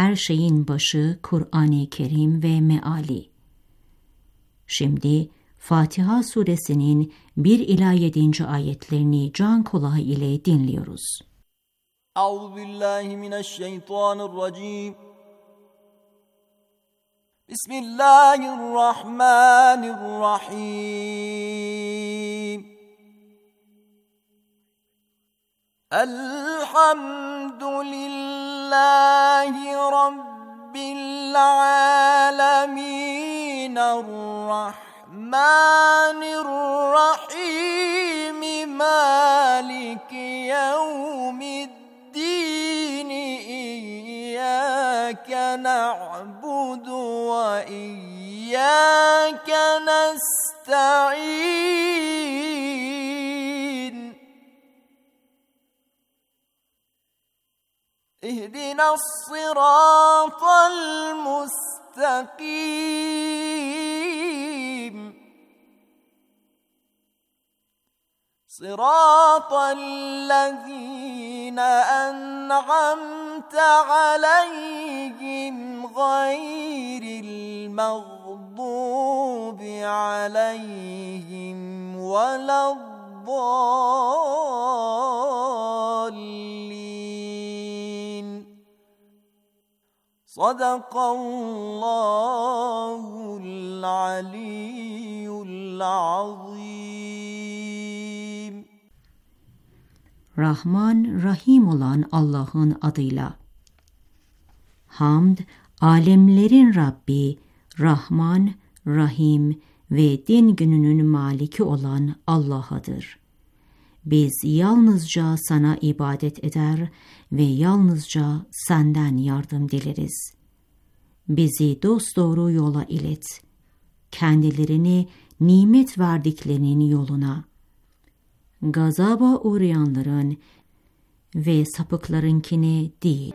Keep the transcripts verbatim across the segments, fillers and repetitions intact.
her şeyin başı Kur'an-ı Kerim ve meali. Şimdi Fatiha suresinin bir ila yedinci ayetlerini can kulağı ile dinliyoruz. Euzubillahimineşşeytanirracim. Bismillahirrahmanirrahim. Elhamdülillahi Rabbil alemin. Errahmanirrahim. Maliki yevmiddin. İyyâke na'budu ve iyyâke nesta'in. İhdina s-sıratal mustakim. Sıratallezîne en'amte aleyhim gayril mağdubi aleyhim veleddallin. Sadakallahul aliyyul azim. Rahman, Rahim olan Allah'ın adıyla. Hamd, alemlerin Rabbi, Rahman, Rahim ve din gününün maliki olan Allah'adır. Biz yalnızca sana ibadet eder ve yalnızca senden yardım dileriz. Bizi dosdoğru yola ilet. Kendilerini nimet verdiklerinin yoluna. Gazaba uğrayanların ve sapıklarınkine değil.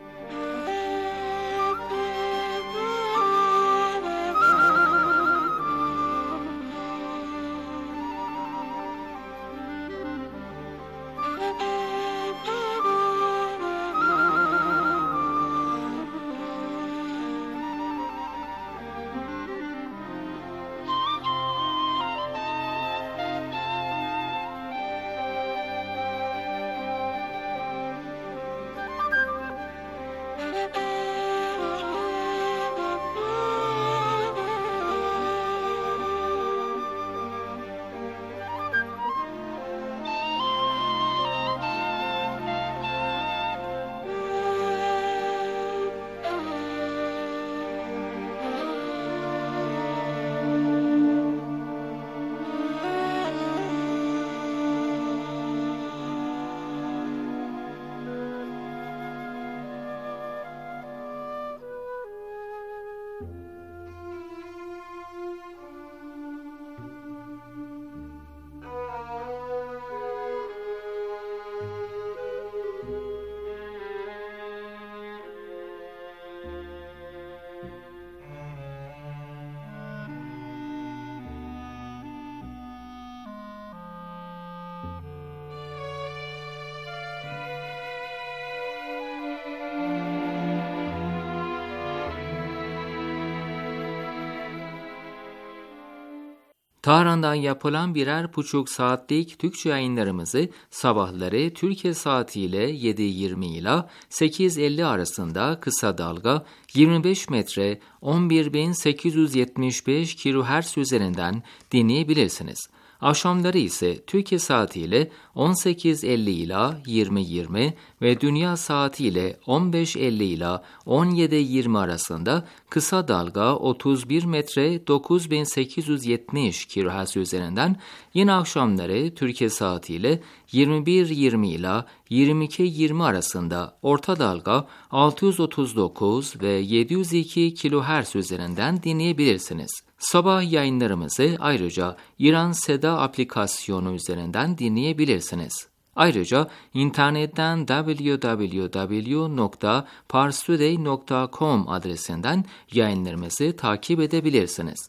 Tahran'dan yapılan birer buçuk saatlik Türkçe yayınlarımızı sabahları Türkiye saatiyle yedi yirmi ila sekiz elli arasında kısa dalga yirmi beş metre on bir bin sekiz yüz yetmiş beş kilohertz üzerinden dinleyebilirsiniz. Akşamları ise Türkiye saatiyle on sekiz elli ila yirmi yirmi ve dünya saatiyle on beş elli ila on yedi yirmi arasında kısa dalga otuz bir metre dokuz bin sekiz yüz yetmiş kilohertz üzerinden, yine akşamları Türkiye saatiyle yirmi bir yirmi ila yirmi iki yirmi arasında orta dalga altı yüz otuz dokuz ve yedi yüz iki kilohertz üzerinden dinleyebilirsiniz. Sabah yayınlarımızı ayrıca İran Seda aplikasyonu üzerinden dinleyebilirsiniz. Ayrıca internetten double-u double-u double-u nokta parstoday nokta com adresinden yayınlarımızı takip edebilirsiniz.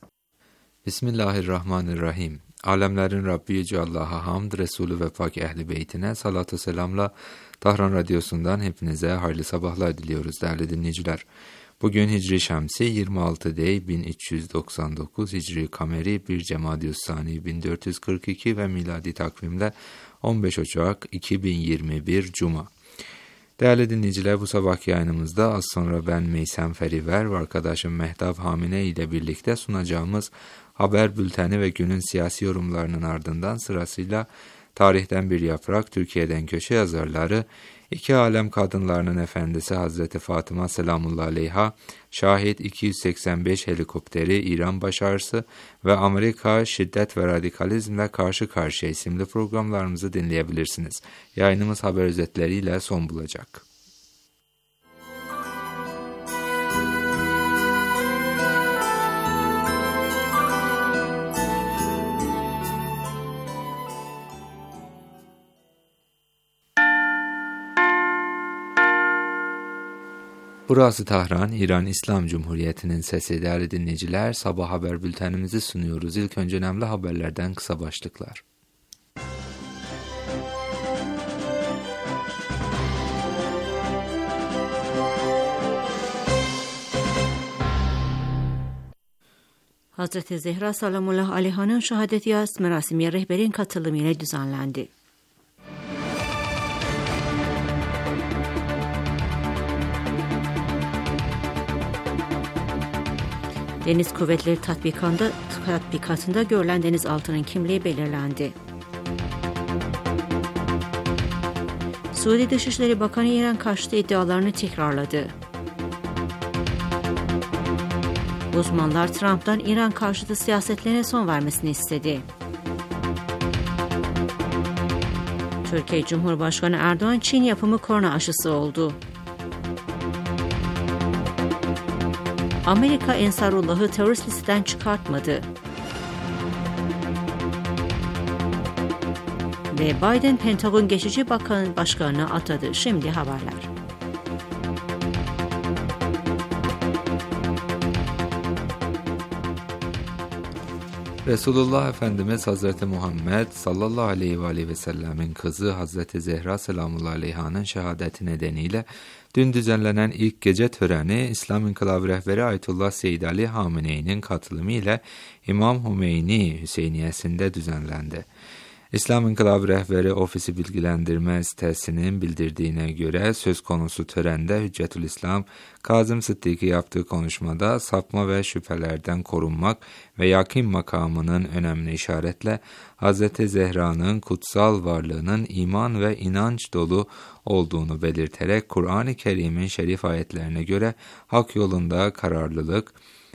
Bismillahirrahmanirrahim. Alemlerin Rabbi Yüce Allah'a hamd, Resulü ve Pak Ehli Beytine salatü selamla Tahran Radyosu'ndan hepinize hayırlı sabahlar diliyoruz değerli dinleyiciler. Bugün Hicri Şemsi yirmi altı Dey bin üç yüz doksan dokuz, Hicri Kameri bir Cemadyüssani bin dört yüz kırk iki ve miladi takvimde on beş Ocak iki bin yirmi bir Cuma. Değerli dinleyiciler, bu sabah yayınımızda az sonra ben Meysem Feriver ve arkadaşım Mehtap Hamine ile birlikte sunacağımız haber bülteni ve günün siyasi yorumlarının ardından sırasıyla Tarihten Bir Yaprak, Türkiye'den Köşe yazarları, İki Alem Kadınlarının Efendisi Hazreti Fatıma Selamullahi Aleyha, Şahit iki yüz seksen beş helikopteri, İran başarısı ve Amerika şiddet ve radikalizmle karşı karşıya isimli programlarımızı dinleyebilirsiniz. Yayınımız haber özetleriyle son bulacak. Burası Tahran, İran İslam Cumhuriyeti'nin sesi. Değerli dinleyiciler, sabah haber bültenimizi sunuyoruz. İlk önce önemli haberlerden kısa başlıklar. Hazreti Zehra Salamullahi Aleyha'nın şehadet yas merasimi rehberin katılımıyla düzenlendi. Deniz Kuvvetleri tatbikatında, tatbikatında görülen denizaltının kimliği belirlendi. Suudi Dışişleri Bakanı İran karşıtı iddialarını tekrarladı. Uzmanlar Trump'tan İran karşıtı siyasetlerine son vermesini istedi. Türkiye Cumhurbaşkanı Erdoğan, Çin yapımı korona aşısı oldu. Amerika Ensarullah'ı terörist listeden çıkartmadı. Ve Biden Pentagon geçici bakan başkanını atadı. Şimdi haberler. Resulullah Efendimiz Hazreti Muhammed sallallahu aleyhi ve aleyhi ve sellemin kızı Hazreti Zehra selamullahi aleyha'nın şehadeti nedeniyle dün düzenlenen ilk gece töreni İslam İnkılabı Rehberi Ayetullah Seyyid Ali Hamene'nin katılımı ile İmam Hümeyni Hüseyniyesi'nde düzenlendi. İslam İnkılabı Rehberi Ofisi Bilgilendirme sitesinin bildirdiğine göre söz konusu törende Hüccetülislam Kazım Sıddık'ı yaptığı konuşmada sapma ve şüphelerden korunmak ve yakin makamının önemli işaretle Hazreti Zehra'nın kutsal varlığının iman ve inanç dolu olduğunu belirterek Kur'an-ı Kerim'in şerif ayetlerine göre hak yolunda kararlılık,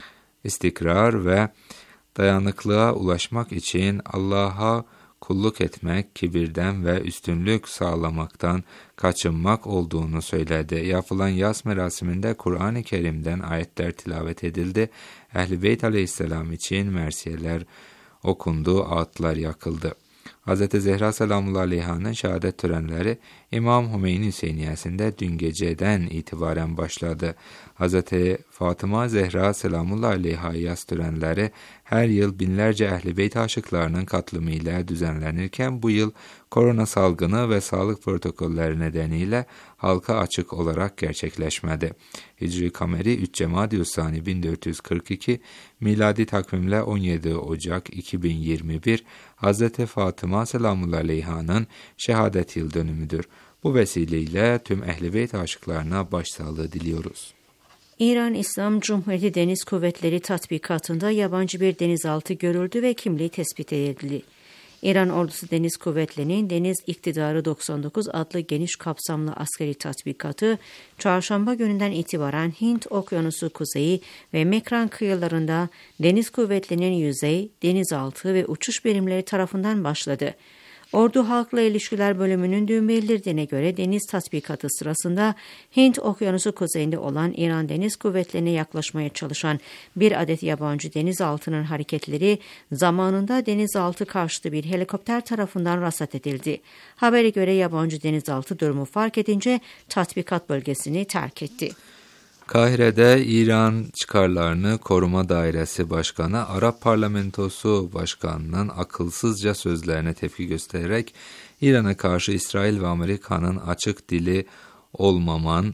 istikrar ve dayanıklığa ulaşmak için Allah'a kulluk etmek, kibirden ve üstünlük sağlamaktan kaçınmak olduğunu söyledi. Yapılan yas merasiminde Kur'an-ı Kerim'den ayetler tilavet edildi. Ehl-i Beyt aleyhisselam için mersiyeler okundu, ağıtlar yakıldı. Hazreti Zehra selamullahi aleyha'nın şehadet törenleri İmam Hümeyni Hüseyniyesi'nde dün geceden itibaren başladı. Hazreti Fatıma Zehra selamullahi aleyha yas törenleri her yıl binlerce Ehl-i Beyt aşıklarının katılımıyla düzenlenirken bu yıl korona salgını ve sağlık protokolleri nedeniyle halka açık olarak gerçekleşmedi. Hicri Kameri üç Cemadyüssani bin dört yüz kırk iki, miladi takvimle on yedi Ocak iki bin yirmi bir Hazreti Fatıma selamullahi aleyha'nın şehadet yıl dönümüdür. Bu vesileyle tüm Ehl-i Beyt aşıklarına başsağlığı diliyoruz. İran İslam Cumhuriyeti Deniz Kuvvetleri tatbikatında yabancı bir denizaltı görüldü ve kimliği tespit edildi. İran Ordusu Deniz Kuvvetleri'nin Deniz İktidarı doksan dokuz adlı geniş kapsamlı askeri tatbikatı, çarşamba gününden itibaren Hint Okyanusu kuzeyi ve Mekran kıyılarında Deniz Kuvvetleri'nin yüzey, denizaltı ve uçuş birimleri tarafından başladı. Ordu Halkla İlişkiler Bölümünün dün bildirdiğine göre deniz tatbikatı sırasında Hint Okyanusu kuzeyinde olan İran Deniz Kuvvetleri'ne yaklaşmaya çalışan bir adet yabancı denizaltının hareketleri zamanında denizaltı karşıtı bir helikopter tarafından rasat edildi. Habere göre yabancı denizaltı durumu fark edince tatbikat bölgesini terk etti. Kahire'de İran Çıkarlarını Koruma Dairesi Başkanı, Arap Parlamentosu Başkanı'nın akılsızca sözlerine tepki göstererek İran'a karşı İsrail ve Amerika'nın açık dili olmaman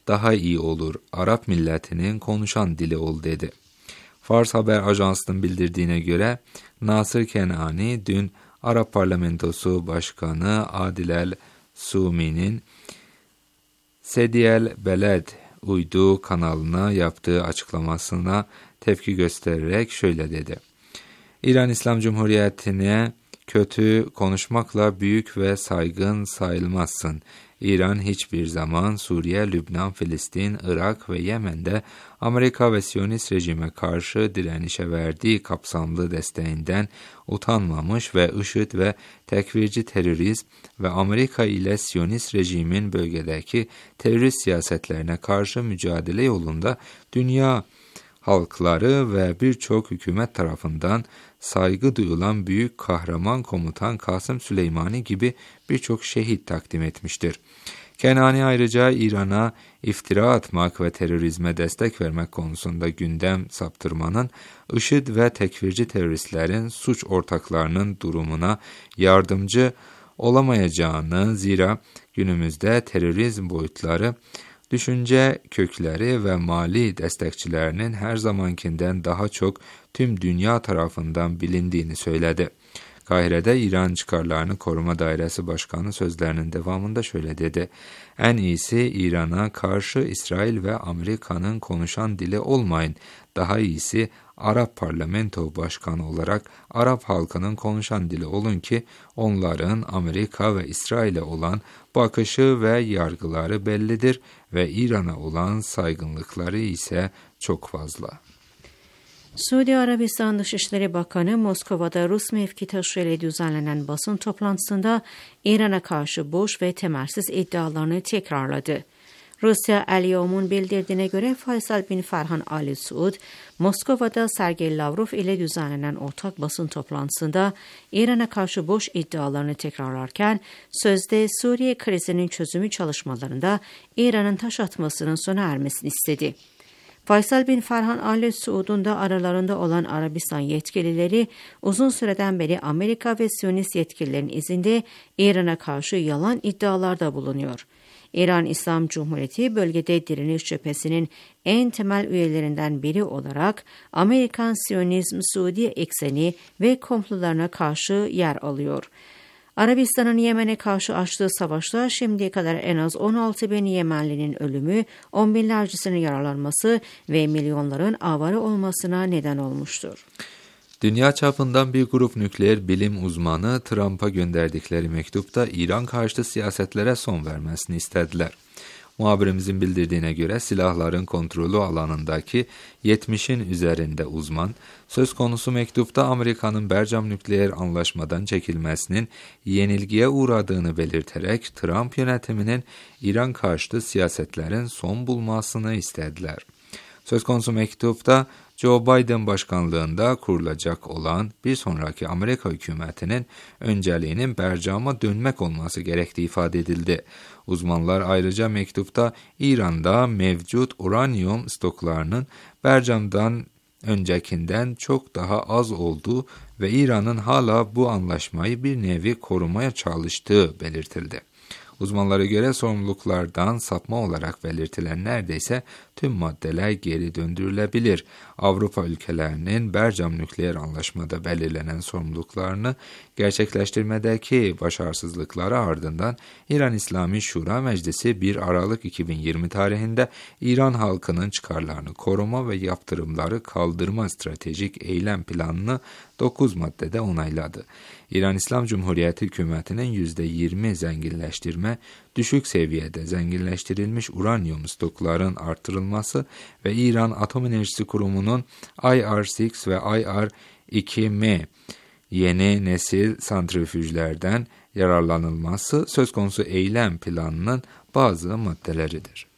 daha iyi olur. Arap milletinin konuşan dili ol dedi. Fars Haber Ajansı'nın bildirdiğine göre Nasır Kenani dün Arap Parlamentosu Başkanı Adil El Sumi'nin Sediyel Beled uydu kanalına yaptığı açıklamasına tepki göstererek şöyle dedi. İran İslam Cumhuriyeti'ne kötü konuşmakla büyük ve saygın sayılmazsın. İran hiçbir zaman Suriye, Lübnan, Filistin, Irak ve Yemen'de Amerika ve Siyonist rejime karşı direnişe verdiği kapsamlı desteğinden utanmamış ve IŞİD ve tekfirci terörizm ve Amerika ile Siyonist rejimin bölgedeki terörist siyasetlerine karşı mücadele yolunda dünya halkları ve birçok hükümet tarafından saygı duyulan büyük kahraman komutan Kasım Süleymani gibi birçok şehit takdim etmiştir. Kenani ayrıca İran'a iftira atmak ve terörizme destek vermek konusunda gündem saptırmanın, IŞİD ve tekfirci teröristlerin suç ortaklarının durumuna yardımcı olamayacağını, zira günümüzde terörizm boyutları, düşünce kökleri ve mali destekçilerinin her zamankinden daha çok tüm dünya tarafından bilindiğini söyledi. Kahire'de İran Çıkarlarını Koruma Dairesi Başkanı sözlerinin devamında şöyle dedi. En iyisi İran'a karşı İsrail ve Amerika'nın konuşan dili olmayın. Daha iyisi Arap Parlamento Başkanı olarak Arap halkının konuşan dili olun ki onların Amerika ve İsrail'e olan bakışı ve yargıları bellidir ve İran'a olan saygınlıkları ise çok fazla. Suudi Arabistan Dışişleri Bakanı Moskova'da Rus mevkitaşıyla düzenlenen basın toplantısında İran'a karşı boş ve temelsiz iddialarını tekrarladı. Rusya El-Yevm'un bildirdiğine göre Faysal bin Ferhan Ali Suud, Moskova'da Sergey Lavrov ile düzenlenen ortak basın toplantısında İran'a karşı boş iddialarını tekrarlarken, sözde Suriye krizinin çözümü çalışmalarında İran'ın taş atmasının sona ermesini istedi. Faysal bin Ferhan Ali Suud'un da aralarında olan Arabistan yetkilileri uzun süreden beri Amerika ve Siyonist yetkililerin izinde İran'a karşı yalan iddialarda bulunuyor. İran İslam Cumhuriyeti bölgede direniş cephesinin en temel üyelerinden biri olarak Amerikan Siyonizm, Suudi ekseni ve komplolarına karşı yer alıyor. Arabistan'ın Yemen'e karşı açtığı savaşta şimdiye kadar en az on altı bin Yemenlinin ölümü, on binlercesinin yaralanması ve milyonların avara olmasına neden olmuştur. Dünya çapından bir grup nükleer bilim uzmanı Trump'a gönderdikleri mektupta İran karşıtı siyasetlere son vermesini istediler. Muhabirimizin bildirdiğine göre silahların kontrolü alanındaki yetmişin üzerinde uzman, söz konusu mektupta Amerika'nın Bercam nükleer anlaşmadan çekilmesinin yenilgiye uğradığını belirterek Trump yönetiminin İran karşıtı siyasetlerin son bulmasını istediler. Söz konusu mektupta Joe Biden başkanlığında kurulacak olan bir sonraki Amerika hükümetinin önceliğinin Bercam'a dönmek olması gerektiği ifade edildi. Uzmanlar ayrıca mektupta İran'da mevcut uranyum stoklarının Bercam'dan öncekinden çok daha az olduğu ve İran'ın hala bu anlaşmayı bir nevi korumaya çalıştığı belirtildi. Uzmanlara göre sorumluluklardan sapma olarak belirtilen neredeyse tüm maddeler geri döndürülebilir. Avrupa ülkelerinin Bercam nükleer anlaşmada belirlenen sorumluluklarını gerçekleştirmedeki başarısızlıkları ardından İran İslami Şura Meclisi bir Aralık iki bin yirmi tarihinde İran halkının çıkarlarını koruma ve yaptırımları kaldırma stratejik eylem planını dokuz maddede onayladı. İran İslam Cumhuriyeti hükümetinin yüzde yirmi zenginleştirme, düşük seviyede zenginleştirilmiş uranyum stokların artırılması ve İran Atom Enerjisi Kurumu'nun I R altı ve I R iki M yeni nesil santrifüjlerden yararlanılması söz konusu eylem planının bazı maddeleridir.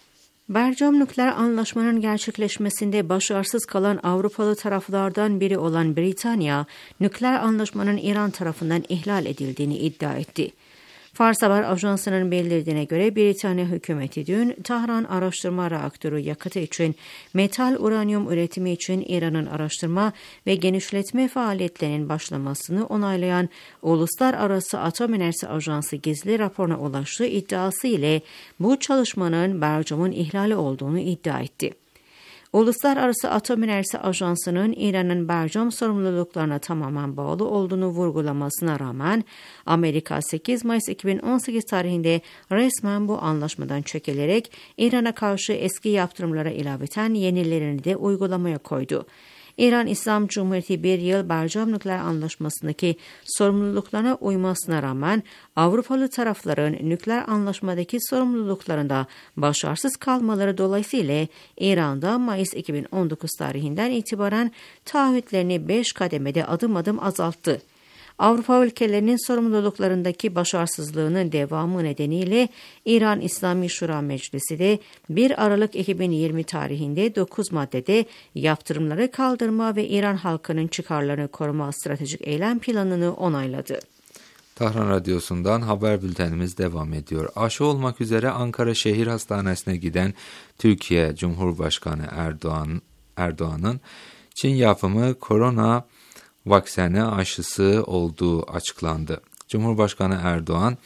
Bercam nükleer anlaşmanın gerçekleşmesinde başarısız kalan Avrupalı taraflardan biri olan Britanya, nükleer anlaşmanın İran tarafından ihlal edildiğini iddia etti. Fars Haber Ajansı'nın bildirdiğine göre Britanya hükümeti dün Tahran araştırma reaktörü yakıtı için metal uranyum üretimi için İran'ın araştırma ve genişletme faaliyetlerinin başlamasını onaylayan Uluslararası Atom Enerjisi Ajansı gizli raporuna ulaştığı iddiası ile bu çalışmanın Bergam'ın ihlali olduğunu iddia etti. Uluslararası Atom Enerjisi Ajansı'nın İran'ın Bergam sorumluluklarına tamamen bağlı olduğunu vurgulamasına rağmen Amerika sekiz Mayıs iki bin on sekiz tarihinde resmen bu anlaşmadan çekilerek İran'a karşı eski yaptırımlara ilaveten yenilerini de uygulamaya koydu. İran İslam Cumhuriyeti bir yıl Bergam nükleer anlaşmasındaki sorumluluklarına uymasına rağmen Avrupalı tarafların nükleer anlaşmadaki sorumluluklarında başarısız kalmaları dolayısıyla İran'da Mayıs iki bin on dokuz tarihinden itibaren taahhütlerini beş kademede adım adım azalttı. Avrupa ülkelerinin sorumluluklarındaki başarısızlığının devamı nedeniyle İran İslami Şura Meclisi de bir Aralık iki bin yirmi tarihinde dokuz maddede yaptırımları kaldırma ve İran halkının çıkarlarını koruma stratejik eylem planını onayladı. Tahran Radyosu'ndan haber bültenimiz devam ediyor. Aşı olmak üzere Ankara Şehir Hastanesi'ne giden Türkiye Cumhurbaşkanı Erdoğan Erdoğan'ın Çin yapımı korona vaksini aşısı olduğu açıklandı. Cumhurbaşkanı Erdoğan,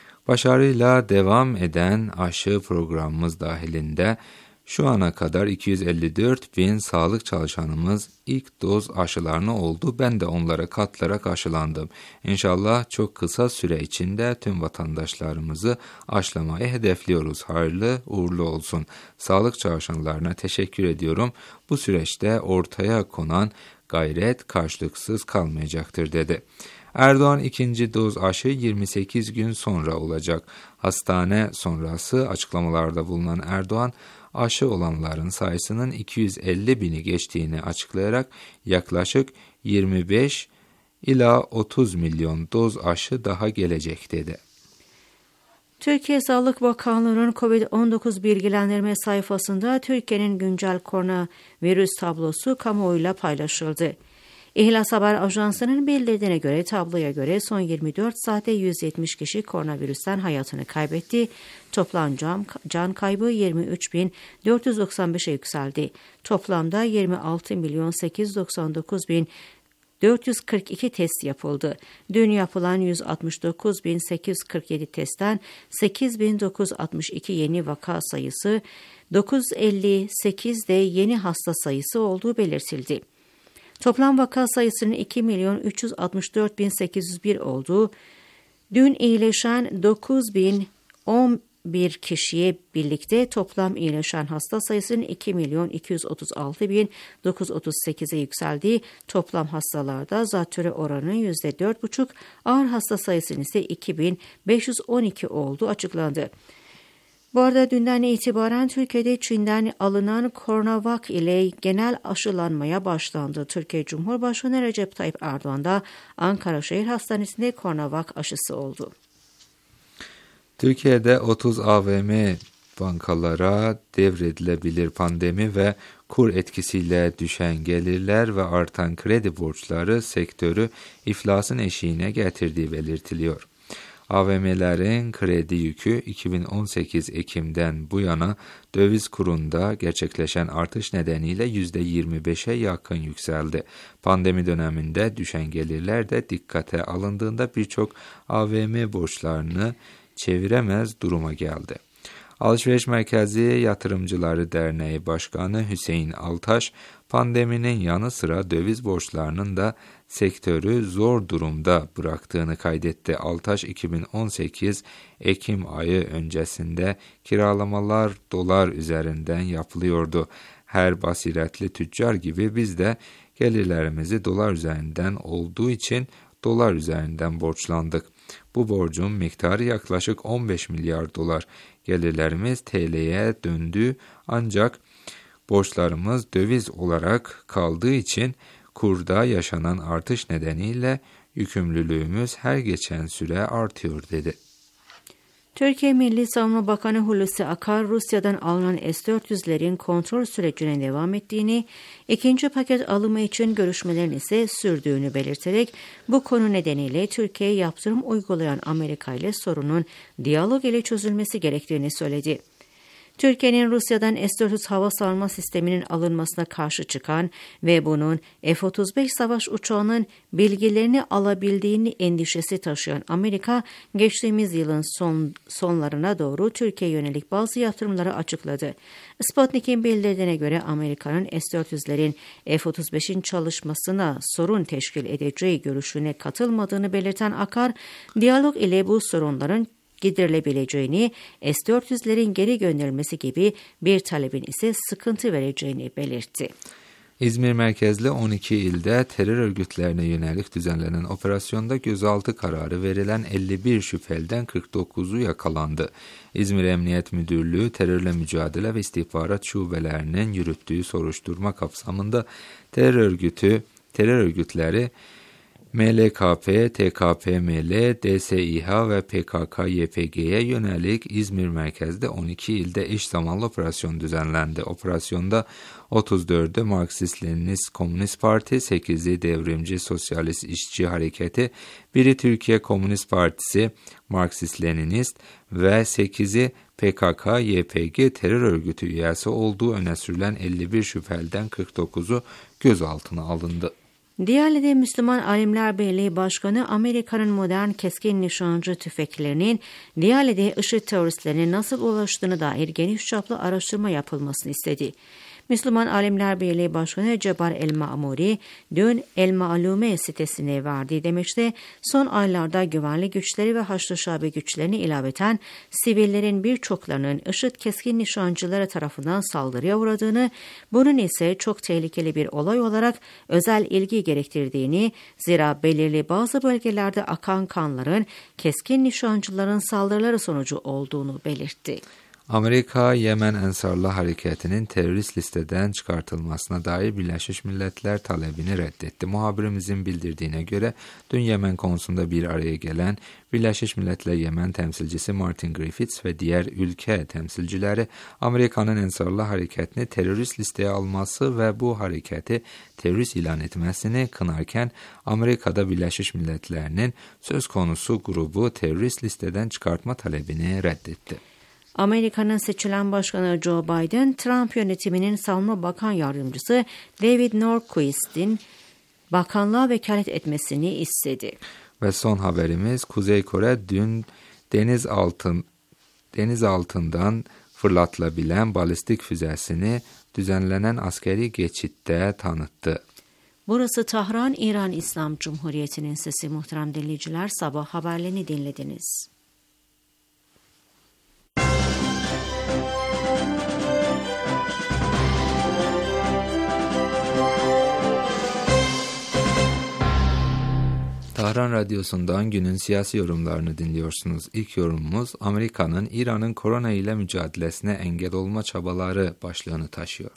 başarıyla devam eden aşı programımız dahilinde şu ana kadar iki yüz elli dört bin sağlık çalışanımız ilk doz aşılarını oldu. Ben de onlara katılarak aşılandım. İnşallah çok kısa süre içinde tüm vatandaşlarımızı aşılamayı hedefliyoruz. Hayırlı uğurlu olsun. Sağlık çalışanlarına teşekkür ediyorum. Bu süreçte ortaya konan gayret karşılıksız kalmayacaktır dedi. Erdoğan ikinci doz aşı yirmi sekiz gün sonra olacak. Hastane sonrası açıklamalarda bulunan Erdoğan, aşı olanların sayısının iki yüz elli bini geçtiğini açıklayarak yaklaşık yirmi beş ila otuz milyon doz aşı daha gelecek dedi. Türkiye Sağlık Bakanlığı'nın kovid on dokuz bilgilendirme sayfasında Türkiye'nin güncel koronavirüs tablosu kamuoyuyla paylaşıldı. İhlas Haber Ajansı'nın bildirdiğine göre tabloya göre son yirmi dört saatte yüz yetmiş kişi koronavirüsten hayatını kaybetti. Toplam can, can kaybı yirmi üç bin dört yüz doksan beşe yükseldi. Toplamda yirmi altı milyon sekiz yüz doksan dokuz bin dört yüz kırk iki test yapıldı. Dün yapılan yüz altmış dokuz bin sekiz yüz kırk yedi testten sekiz bin dokuz yüz altmış iki yeni vaka sayısı, dokuz yüz elli sekiz de yeni hasta sayısı olduğu belirtildi. Toplam vaka sayısının iki milyon üç yüz altmış dört bin sekiz yüz bir olduğu, dün iyileşen dokuz bin on bir kişiye birlikte toplam iyileşen hasta sayısının iki milyon iki yüz otuz altı bin dokuz yüz otuz sekize yükseldiği, toplam hastalarda zatürre oranının yüzde dört virgül beş, ağır hasta sayısının ise iki bin beş yüz on iki olduğu açıklandı. Bu arada dünden itibaren Türkiye'de Çin'den alınan Coronavac ile genel aşılanmaya başlandı. Türkiye Cumhurbaşkanı Recep Tayyip Erdoğan da Ankara Şehir Hastanesi'nde Coronavac aşısı oldu. Türkiye'de otuz A V M bankalara devredilebilir. Pandemi ve kur etkisiyle düşen gelirler ve artan kredi borçları sektörü iflasın eşiğine getirdiği belirtiliyor. A V M'lerin kredi yükü iki bin on sekiz Ekim'den bu yana döviz kurunda gerçekleşen artış nedeniyle yüzde yirmi beşe yakın yükseldi. Pandemi döneminde düşen gelirler de dikkate alındığında birçok A V M borçlarını çeviremez duruma geldi. Alışveriş Merkezi Yatırımcıları Derneği Başkanı Hüseyin Altaş, pandeminin yanı sıra döviz borçlarının da sektörü zor durumda bıraktığını kaydetti. Altaş, iki bin on sekiz Ekim ayı öncesinde kiralamalar dolar üzerinden yapılıyordu. Her basiretli tüccar gibi biz de gelirlerimizi dolar üzerinden olduğu için dolar üzerinden borçlandık. Bu borcun miktarı yaklaşık on beş milyar dolar. Gelirlerimiz T L'ye döndü ancak borçlarımız döviz olarak kaldığı için kurda yaşanan artış nedeniyle yükümlülüğümüz her geçen süre artıyor dedi. Türkiye Milli Savunma Bakanı Hulusi Akar, Rusya'dan alınan S dört yüzlerin kontrol sürecine devam ettiğini, ikinci paket alımı için görüşmelerin ise sürdüğünü belirterek bu konu nedeniyle Türkiye'ye yaptırım uygulayan Amerika ile sorunun diyalog ile çözülmesi gerektiğini söyledi. Türkiye'nin Rusya'dan S dört yüz hava savunma sisteminin alınmasına karşı çıkan ve bunun F otuz beş savaş uçağının bilgilerini alabildiğini endişesi taşıyan Amerika, geçtiğimiz yılın son, sonlarına doğru Türkiye'ye yönelik bazı yatırımları açıkladı. Sputnik'in bildirdiğine göre Amerika'nın S dört yüzlerin F otuz beşin çalışmasına sorun teşkil edeceği görüşüne katılmadığını belirten Akar, diyalog ile bu sorunların giderilebileceğini, S dört yüzlerin geri gönderilmesi gibi bir talebin ise sıkıntı vereceğini belirtti. İzmir merkezli on iki ilde terör örgütlerine yönelik düzenlenen operasyonda gözaltı kararı verilen elli bir şüpheliden kırk dokuzu yakalandı. İzmir Emniyet Müdürlüğü Terörle Mücadele ve İstihbarat Şubelerinin yürüttüğü soruşturma kapsamında terör örgütü, terör örgütleri M L K P, T K P M L, D S İ H ve P K K Y P G'ye yönelik İzmir merkezde on iki ilde eş zamanlı operasyon düzenlendi. Operasyonda otuz dördü Marksist-Leninist Komünist Parti, sekizi Devrimci Sosyalist İşçi Hareketi, biri Türkiye Komünist Partisi, Marksist-Leninist ve sekizi P K K Y P G terör örgütü üyesi olduğu öne sürülen elli bir şüpheliden kırk dokuzu gözaltına alındı. Diyale'de Müslüman Alimler Birliği Başkanı, Amerika'nın modern keskin nişancı tüfeklerinin Diyale'de IŞİD teröristlerine nasıl ulaştığını dair geniş çaplı araştırma yapılmasını istedi. Müslüman Alimler Birliği Başkanı Cebar El-Ma'muri, dün El-Ma'lume sitesine verdiği demeçte, son aylarda güvenlik güçleri ve Haçlı Şabi güçlerini ilaveten sivillerin birçoklarının IŞİD keskin nişancıları tarafından saldırıya uğradığını, bunun ise çok tehlikeli bir olay olarak özel ilgi gerektirdiğini, zira belirli bazı bölgelerde akan kanların keskin nişancıların saldırıları sonucu olduğunu belirtti. Amerika, Yemen Ensarlı Hareketi'nin terörist listeden çıkartılmasına dair Birleşmiş Milletler talebini reddetti. Muhabirimizin bildirdiğine göre dün Yemen konusunda bir araya gelen Birleşmiş Milletler Yemen temsilcisi Martin Griffiths ve diğer ülke temsilcileri Amerika'nın Ensarlı Hareketi'ni terörist listeye alması ve bu hareketi terörist ilan etmesini kınarken, Amerika'da Birleşmiş Milletler'in söz konusu grubu terörist listeden çıkartma talebini reddetti. Amerika'nın seçilen başkanı Joe Biden, Trump yönetiminin savunma bakan yardımcısı David Norquist'in bakanlığa vekalet etmesini istedi. Ve son haberimiz, Kuzey Kore dün deniz altın deniz altından fırlatılabilen balistik füzesini düzenlenen askeri geçitte tanıttı. Burası Tahran, İran İslam Cumhuriyeti'nin sesi. Muhterem dinleyiciler, sabah haberlerini dinlediniz. Tahran Radyosu'ndan günün siyasi yorumlarını dinliyorsunuz. İlk yorumumuz, Amerika'nın İran'ın korona ile mücadelesine engel olma çabaları başlığını taşıyor.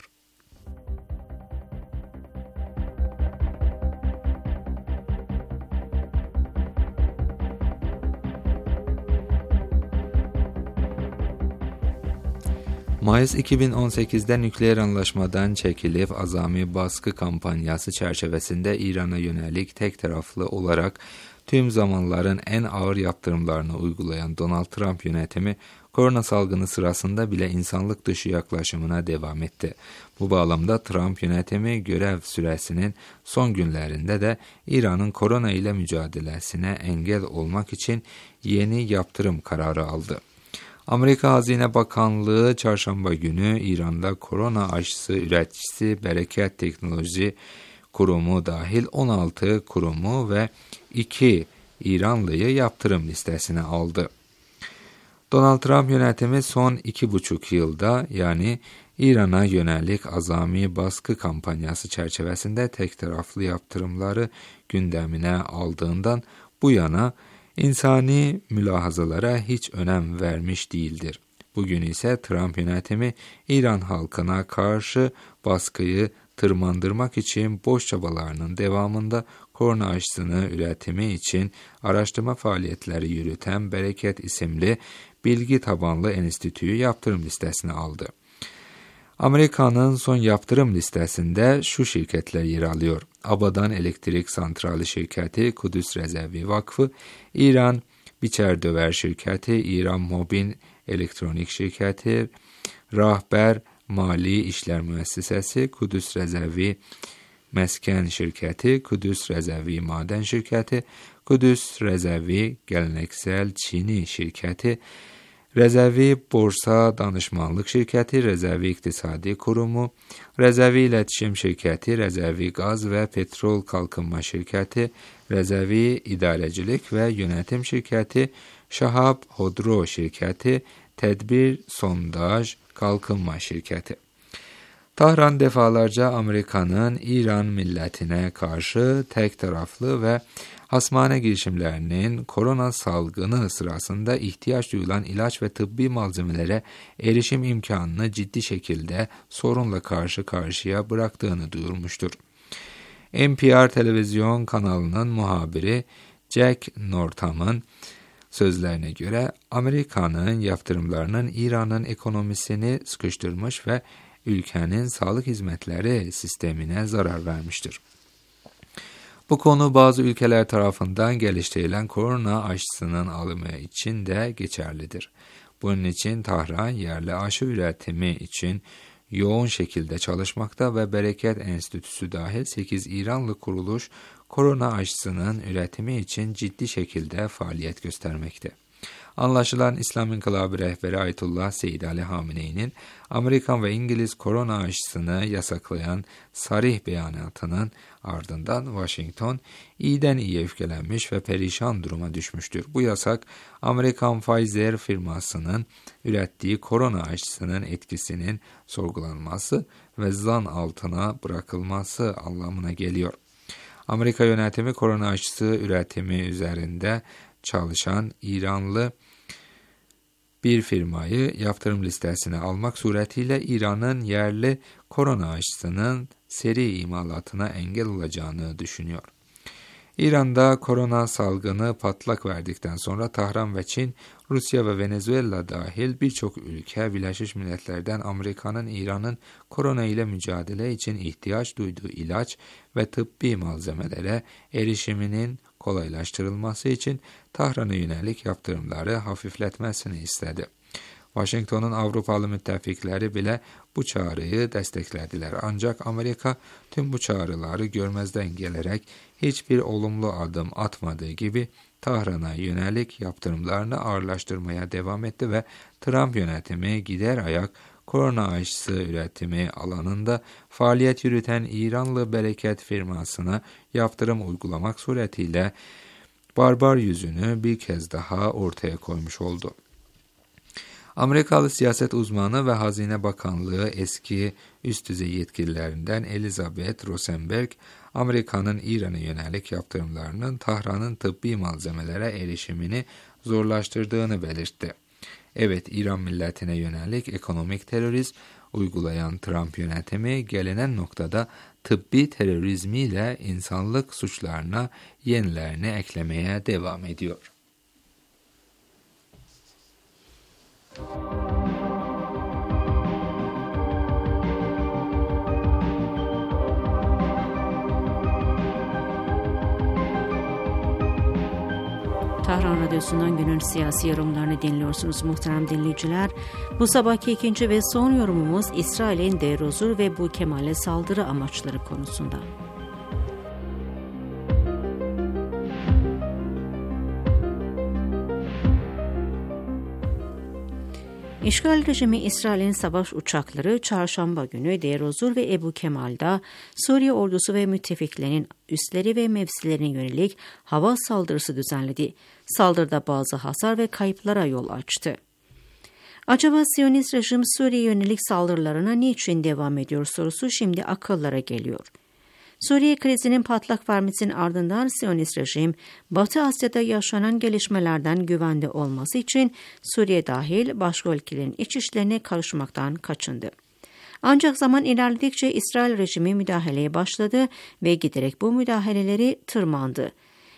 Mayıs iki bin on sekizde nükleer anlaşmadan çekilip azami baskı kampanyası çerçevesinde İran'a yönelik tek taraflı olarak tüm zamanların en ağır yaptırımlarını uygulayan Donald Trump yönetimi, korona salgını sırasında bile insanlık dışı yaklaşımına devam etti. Bu bağlamda Trump yönetimi görev süresinin son günlerinde de İran'ın korona ile mücadelesine engel olmak için yeni yaptırım kararı aldı. Amerika Hazine Bakanlığı çarşamba günü İran'da korona aşısı üreticisi Bereket Teknoloji Kurumu dahil on altı kurumu ve iki İranlıyı yaptırım listesine aldı. Donald Trump yönetimi son iki buçuk yılda, yani İran'a yönelik azami baskı kampanyası çerçevesinde tek taraflı yaptırımları gündemine aldığından bu yana insani mülahazalara hiç önem vermiş değildir. Bugün ise Trump yönetimi İran halkına karşı baskıyı tırmandırmak için boş çabalarının devamında korona aşısını üretimi için araştırma faaliyetleri yürüten Bereket isimli bilgi tabanlı enstitüyü yaptırım listesine aldı. Amerika'nın son yaptırım listesinde şu şirketler yer alıyor: Abadan Elektrik Santrali Şirketi, Kudüs Rezervi Vakfı, İran Biçerdöver Şirketi, İran Mobil Elektronik Şirketi, Rahber Mali İşler Müessesesi, Kudüs Rezervi Mesken Şirketi, Kudüs Rezervi Maden Şirketi, Kudüs Rezervi Geleneksel Çini Şirketi, Rezervi Borsa Danışmanlık Şirketi, Rezervi İktisadi Kurumu, Rezervi İletişim Şirketi, Rezervi Gaz ve Petrol Kalkınma Şirketi, Rezervi İdarecilik ve Yönetim Şirketi, Şahap Hodro Şirketi, Tedbir Sondaj Kalkınma Şirketi. Tahran defalarca Amerika'nın İran milletine karşı tek taraflı ve hasmane girişimlerinin korona salgını sırasında ihtiyaç duyulan ilaç ve tıbbi malzemelere erişim imkanını ciddi şekilde sorunla karşı karşıya bıraktığını duyurmuştur. N P R televizyon kanalının muhabiri Jack Northam'ın sözlerine göre Amerika'nın yaptırımlarının İran'ın ekonomisini sıkıştırmış ve ülkenin sağlık hizmetleri sistemine zarar vermiştir. Bu konu bazı ülkeler tarafından geliştirilen korona aşısının alımı için de geçerlidir. Bunun için Tahran yerli aşı üretimi için yoğun şekilde çalışmakta ve Bereket Enstitüsü dahil sekiz İranlı kuruluş korona aşısının üretimi için ciddi şekilde faaliyet göstermekte. Anlaşılan İslam İnkılabı rehberi Ayetullah Seyyid Ali Hamene'nin Amerikan ve İngiliz korona aşısını yasaklayan sarih beyanatının ardından Washington iyiden iyiye öfkelenmiş ve perişan duruma düşmüştür. Bu yasak Amerikan Pfizer firmasının ürettiği korona aşısının etkisinin sorgulanması ve zan altına bırakılması anlamına geliyor. Amerika yönetimi korona aşısı üretimi üzerinde çalışan İranlı bir firmayı yaptırım listesine almak suretiyle İran'ın yerli korona aşısının seri imalatına engel olacağını düşünüyor. İran'da korona salgını patlak verdikten sonra Tahran ve Çin, Rusya ve Venezuela dahil birçok ülke Birleşmiş Milletler'den Amerika'nın İran'ın korona ile mücadele için ihtiyaç duyduğu ilaç ve tıbbi malzemelere erişiminin kolaylaştırılması için Tahran'a yönelik yaptırımları hafifletmesini istedi. Washington'un Avrupalı müttefikleri bile bu çağrıyı desteklediler. Ancak Amerika tüm bu çağrıları görmezden gelerek hiçbir olumlu adım atmadığı gibi Tahran'a yönelik yaptırımlarını ağırlaştırmaya devam etti ve Trump yönetimi gider ayak korona aşısı üretimi alanında faaliyet yürüten İranlı Bereket firmasına yaptırım uygulamak suretiyle barbar yüzünü bir kez daha ortaya koymuş oldu. Amerikalı siyaset uzmanı ve Hazine Bakanlığı eski üst düzey yetkililerinden Elizabeth Rosenberg, Amerika'nın İran'a yönelik yaptırımlarının Tahran'ın tıbbi malzemelere erişimini zorlaştırdığını belirtti. Evet, İran milletine yönelik ekonomik terörizm uygulayan Trump yönetimi gelinen noktada tıbbi terörizmiyle insanlık suçlarına yenilerini eklemeye devam ediyor. Tahran Radyosu'ndan günün siyasi yorumlarını dinliyorsunuz muhterem dinleyiciler. Bu sabahki ikinci ve son yorumumuz İsrail'in Deir ez-Zor ve Ebu Kemal'e saldırı amaçları konusunda. İşgal rejimi İsrail'in savaş uçakları çarşamba günü Deir ez-Zor ve Ebu Kemal'da Suriye ordusu ve müttefiklerinin üsleri ve mevzilerine yönelik hava saldırısı düzenledi. Saldırıda bazı hasar ve kayıplara yol açtı. Acaba Siyonist rejim Suriye'ye yönelik saldırılarına niçin devam ediyor sorusu şimdi akıllara geliyor. Suriye krizinin patlak vermesinin ardından Siyonist rejim, Batı Asya'da yaşanan gelişmelerden güvende olması için Suriye dahil başka ülkelerin iç işlerine karışmaktan kaçındı. Ancak zaman ilerledikçe İsrail rejimi müdahaleye başladı ve giderek bu müdahaleleri tırmandı.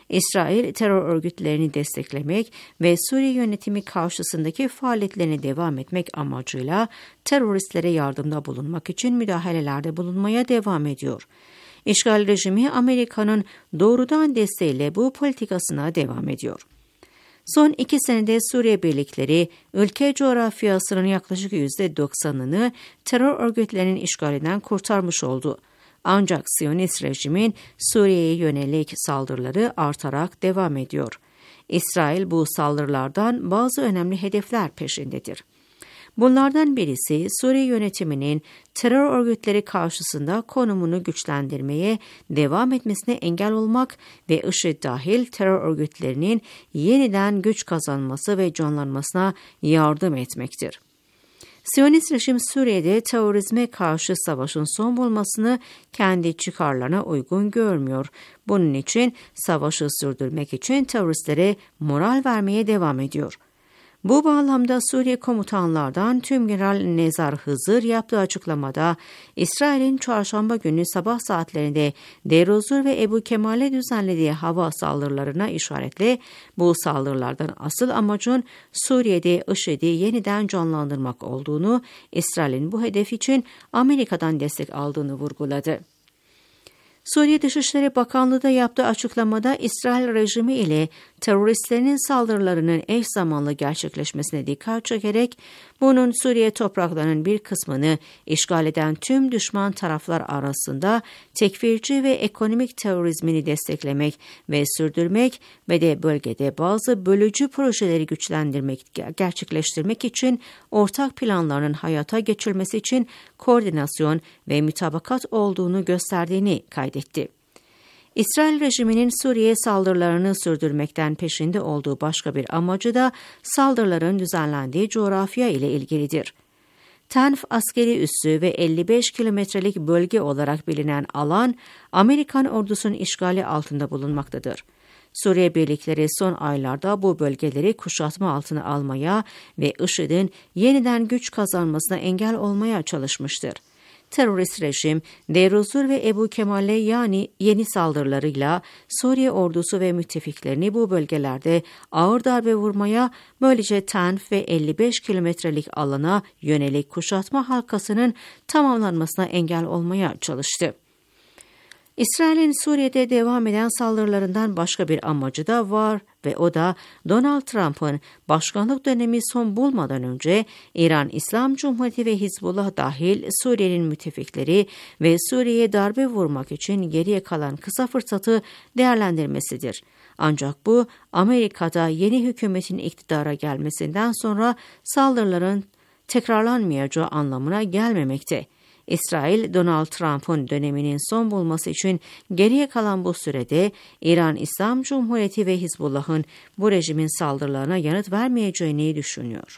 İsrail terör örgütlerini desteklemek ve Suriye yönetimi karşısındaki faaliyetlerine devam etmek amacıyla teröristlere yardımda bulunmak için müdahalelerde bulunmaya devam ediyor. İşgal rejimi Amerika'nın doğrudan desteğiyle bu politikasına devam ediyor. Son iki senede Suriye birlikleri ülke coğrafyasının yaklaşık yüzde doksanını terör örgütlerinin işgalinden kurtarmış oldu. Ancak Siyonist rejimin Suriye'ye yönelik saldırıları artarak devam ediyor. İsrail bu saldırılardan bazı önemli hedefler peşindedir. Bunlardan birisi Suriye yönetiminin terör örgütleri karşısında konumunu güçlendirmeye devam etmesine engel olmak ve IŞİD dahil terör örgütlerinin yeniden güç kazanması ve canlanmasına yardım etmektir. Siyonist rejim Suriye'de terörizme karşı savaşın son bulmasını kendi çıkarlarına uygun görmüyor. Bunun için savaşı sürdürmek için teröristlere moral vermeye devam ediyor. Bu bağlamda Suriye komutanlardan Tümgeneral Nezar Hızır yaptığı açıklamada İsrail'in çarşamba günü sabah saatlerinde Deir ez-Zor ve Ebu Kemal'e düzenlediği hava saldırılarına işaretle bu saldırılardan asıl amacın Suriye'de IŞİD'i yeniden canlandırmak olduğunu, İsrail'in bu hedef için Amerika'dan destek aldığını vurguladı. Suriye Dışişleri Bakanlığı da yaptığı açıklamada İsrail rejimi ile teröristlerin saldırılarının eş zamanlı gerçekleşmesine dikkat çekerek bunun Suriye topraklarının bir kısmını işgal eden tüm düşman taraflar arasında tekfirci ve ekonomik terörizmini desteklemek ve sürdürmek ve de bölgede bazı bölücü projeleri güçlendirmek, gerçekleştirmek için ortak planların hayata geçirilmesi için koordinasyon ve mütabakat olduğunu gösterdiğini kaydetti. İsrail rejiminin Suriye saldırılarını sürdürmekten peşinde olduğu başka bir amacı da saldırıların düzenlendiği coğrafya ile ilgilidir. Tanf askeri üssü ve elli beş kilometrelik bölge olarak bilinen alan Amerikan ordusunun işgali altında bulunmaktadır. Suriye birlikleri son aylarda bu bölgeleri kuşatma altına almaya ve IŞİD'in yeniden güç kazanmasına engel olmaya çalışmıştır. Terörist rejim, Deir ez-Zor ve Ebu Kemal'e yani yeni saldırılarıyla Suriye ordusu ve müttefiklerini bu bölgelerde ağır darbe vurmaya, böylece Tanf ve elli beş kilometrelik alana yönelik kuşatma halkasının tamamlanmasına engel olmaya çalıştı. İsrail'in Suriye'de devam eden saldırılarından başka bir amacı da var ve o da Donald Trump'ın başkanlık dönemi son bulmadan önce İran İslam Cumhuriyeti ve Hizbullah dahil Suriye'nin müttefikleri ve Suriye'ye darbe vurmak için geriye kalan kısa fırsatı değerlendirmesidir. Ancak bu Amerika'da yeni hükümetin iktidara gelmesinden sonra saldırıların tekrarlanmayacağı anlamına gelmemekte. İsrail, Donald Trump'ın döneminin son bulması için geriye kalan bu sürede İran İslam Cumhuriyeti ve Hizbullah'ın bu rejimin saldırılarına yanıt vermeyeceğini düşünüyor.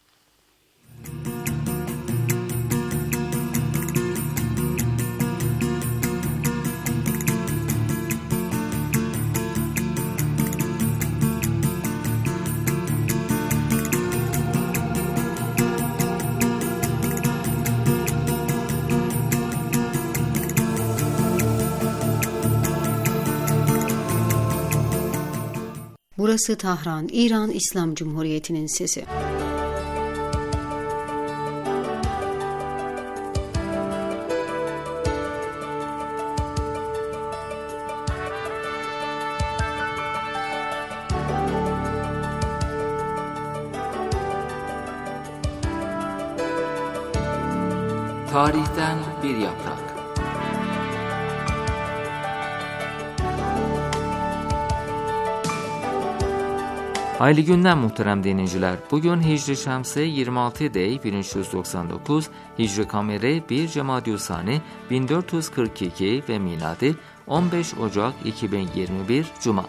Burası Tahran, İran İslam Cumhuriyeti'nin sesi. Tarihten bir yaprak. Hayırlı günler muhterem dinleyiciler. Bugün Hicri Şemsi yirmi altı Dey bin üç yüz doksan dokuz, Hicri Kameri bir Cemadyusani bin dört yüz kırk iki ve miladi on beş Ocak iki bin yirmi bir Cuma.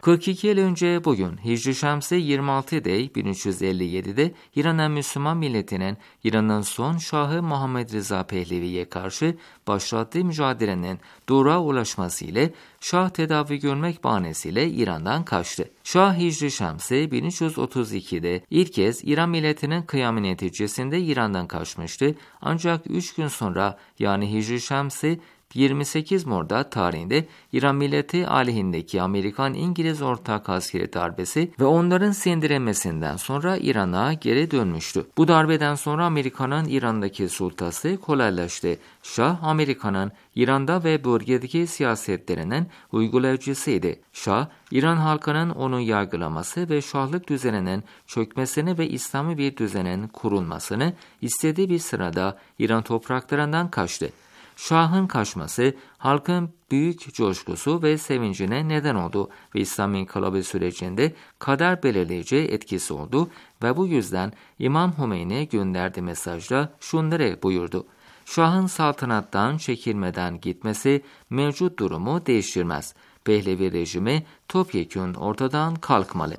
kırk iki yıl önce bugün Hicri Şemsi yirmi altı Dey bin üç yüz elli yedi'de İran'ın Müslüman milletinin İran'ın son Şahı Muhammed Rıza Pehlevi'ye karşı başlattığı mücadelenin doğruğa ulaşması ile Şah tedavi görmek bahanesiyle İran'dan kaçtı. Şah Hicri Şemsi bin üç yüz otuz iki'de ilk kez İran milletinin kıyamı neticesinde İran'dan kaçmıştı. Ancak üç gün sonra yani Hicri Şemsi yirmi sekiz Mart tarihinde İran milleti aleyhindeki Amerikan-İngiliz ortak askeri darbesi ve onların sindirilmesinden sonra İran'a geri dönmüştü. Bu darbeden sonra Amerika'nın İran'daki sultası kolaylaştı. Şah, Amerika'nın İran'da ve bölgedeki siyasetlerinin uygulayıcısıydı. Şah, İran halkının onu yargılaması ve şahlık düzeninin çökmesini ve İslami bir düzenin kurulmasını istediği bir sırada İran topraklarından kaçtı. Şah'ın kaçması halkın büyük coşkusu ve sevincine neden oldu ve İslam İnkılabı sürecinde kader belirleyici etkisi oldu ve bu yüzden İmam Hümeyni gönderdiği mesajda şunları buyurdu. Şah'ın saltanattan çekilmeden gitmesi mevcut durumu değiştirmez. Pehlevi rejimi topyekün ortadan kalkmalı.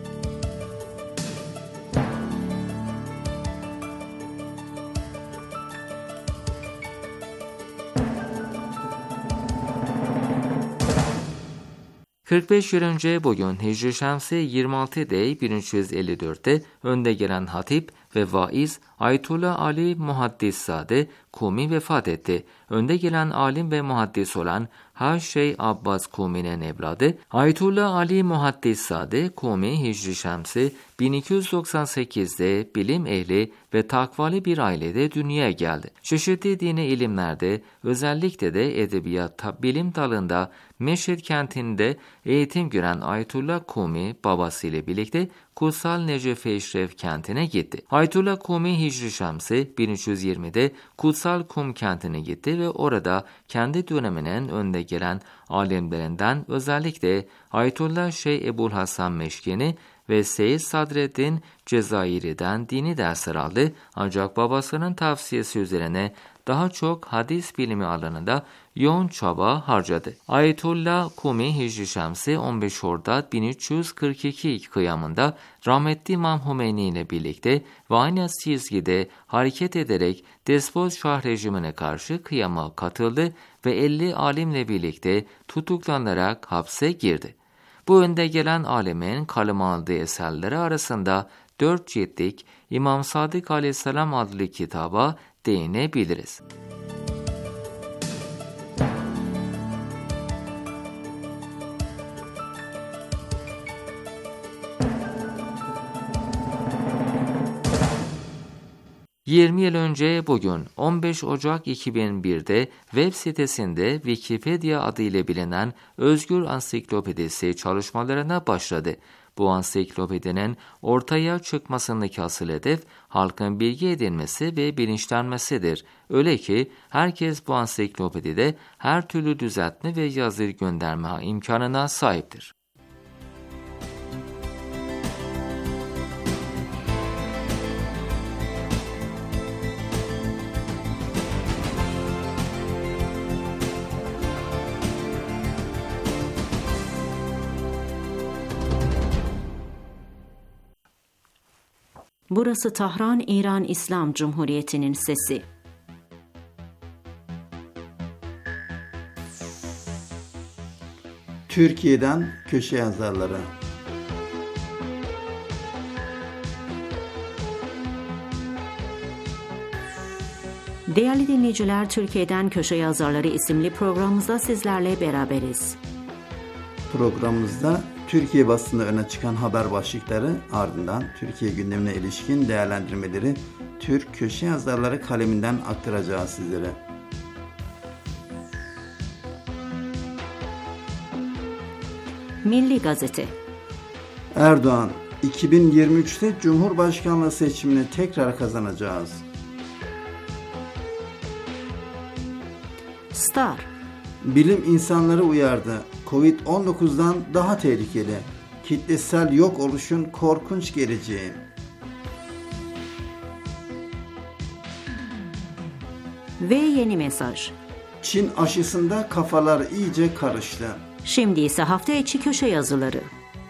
kırk beş yıl önce bugün Hicri Şemsi yirmi altı Dey bin üç yüz elli dört'te önde gelen hatip ve vaiz Ayetullah Ali Muhaddissade Kumi vefat etti. Önde gelen alim ve muhaddis olan Haşey Abbas Kumi'nin evladı Ayetullah Ali Muhaddissade Kumi Hicri Şemsi bin iki yüz doksan sekiz'de bilim ehli ve takvalı bir ailede dünyaya geldi. Çeşitli dini ilimlerde, özellikle de edebiyat bilim dalında Meşhed kentinde eğitim gören Ayetullah Kumi babasıyla birlikte Kutsal Necef-i Eşref kentine gitti. Ayetullah Kumi Hicri Şemsi bin üç yüz yirmi'de Kutsal Kum kentine gitti ve orada kendi döneminin önde gelen alimlerinden özellikle Ayetullah Şeyh Ebu Hasan Meşkeni ve Seyyid Sadreddin Cezayiri'den dini dersler aldı. Ancak babasının tavsiyesi üzerine daha çok hadis bilimi alanında yoğun çaba harcadı. Ayetullah Kumi Hicri Şemsi on beş Şubat bin üç yüz kırk iki kıyamında rahmetli İmam Hümeyni ile birlikte ve aynı çizgide hareket ederek despot Şah rejimine karşı kıyama katıldı ve elli alimle birlikte tutuklanarak hapse girdi. Bu önde gelen alimin kaleme aldığı eserleri arasında dört ciltlik İmam Sadık Aleyhisselam adlı kitaba değinebiliriz. yirmi yıl önce bugün on beş Ocak iki bin bir'de web sitesinde Wikipedia adıyla bilinen Özgür Ansiklopedisi çalışmalarına başladı. Bu ansiklopedinin ortaya çıkmasındaki asıl hedef halkın bilgi edinmesi ve bilinçlenmesidir. Öyle ki herkes bu ansiklopedide her türlü düzeltme ve yazı gönderme imkanına sahiptir. Burası Tahran, İran İslam Cumhuriyeti'nin sesi. Türkiye'den köşe yazarları. Değerli dinleyiciler, Türkiye'den Köşe Yazarları isimli programımızda sizlerle beraberiz. Programımızda Türkiye basında öne çıkan haber başlıkları, ardından Türkiye gündemine ilişkin değerlendirmeleri Türk köşe yazarları kaleminden aktaracağız sizlere. Milli Gazete. Erdoğan, iki bin yirmi üç'te Cumhurbaşkanlığı seçimini tekrar kazanacağız. Star. Bilim insanları uyardı. kovid on dokuz'dan daha tehlikeli. Kitlesel yok oluşun korkunç geleceği. Ve Yeni Mesaj. Çin aşısında kafalar iyice karıştı. Şimdi ise hafta içi köşe yazıları.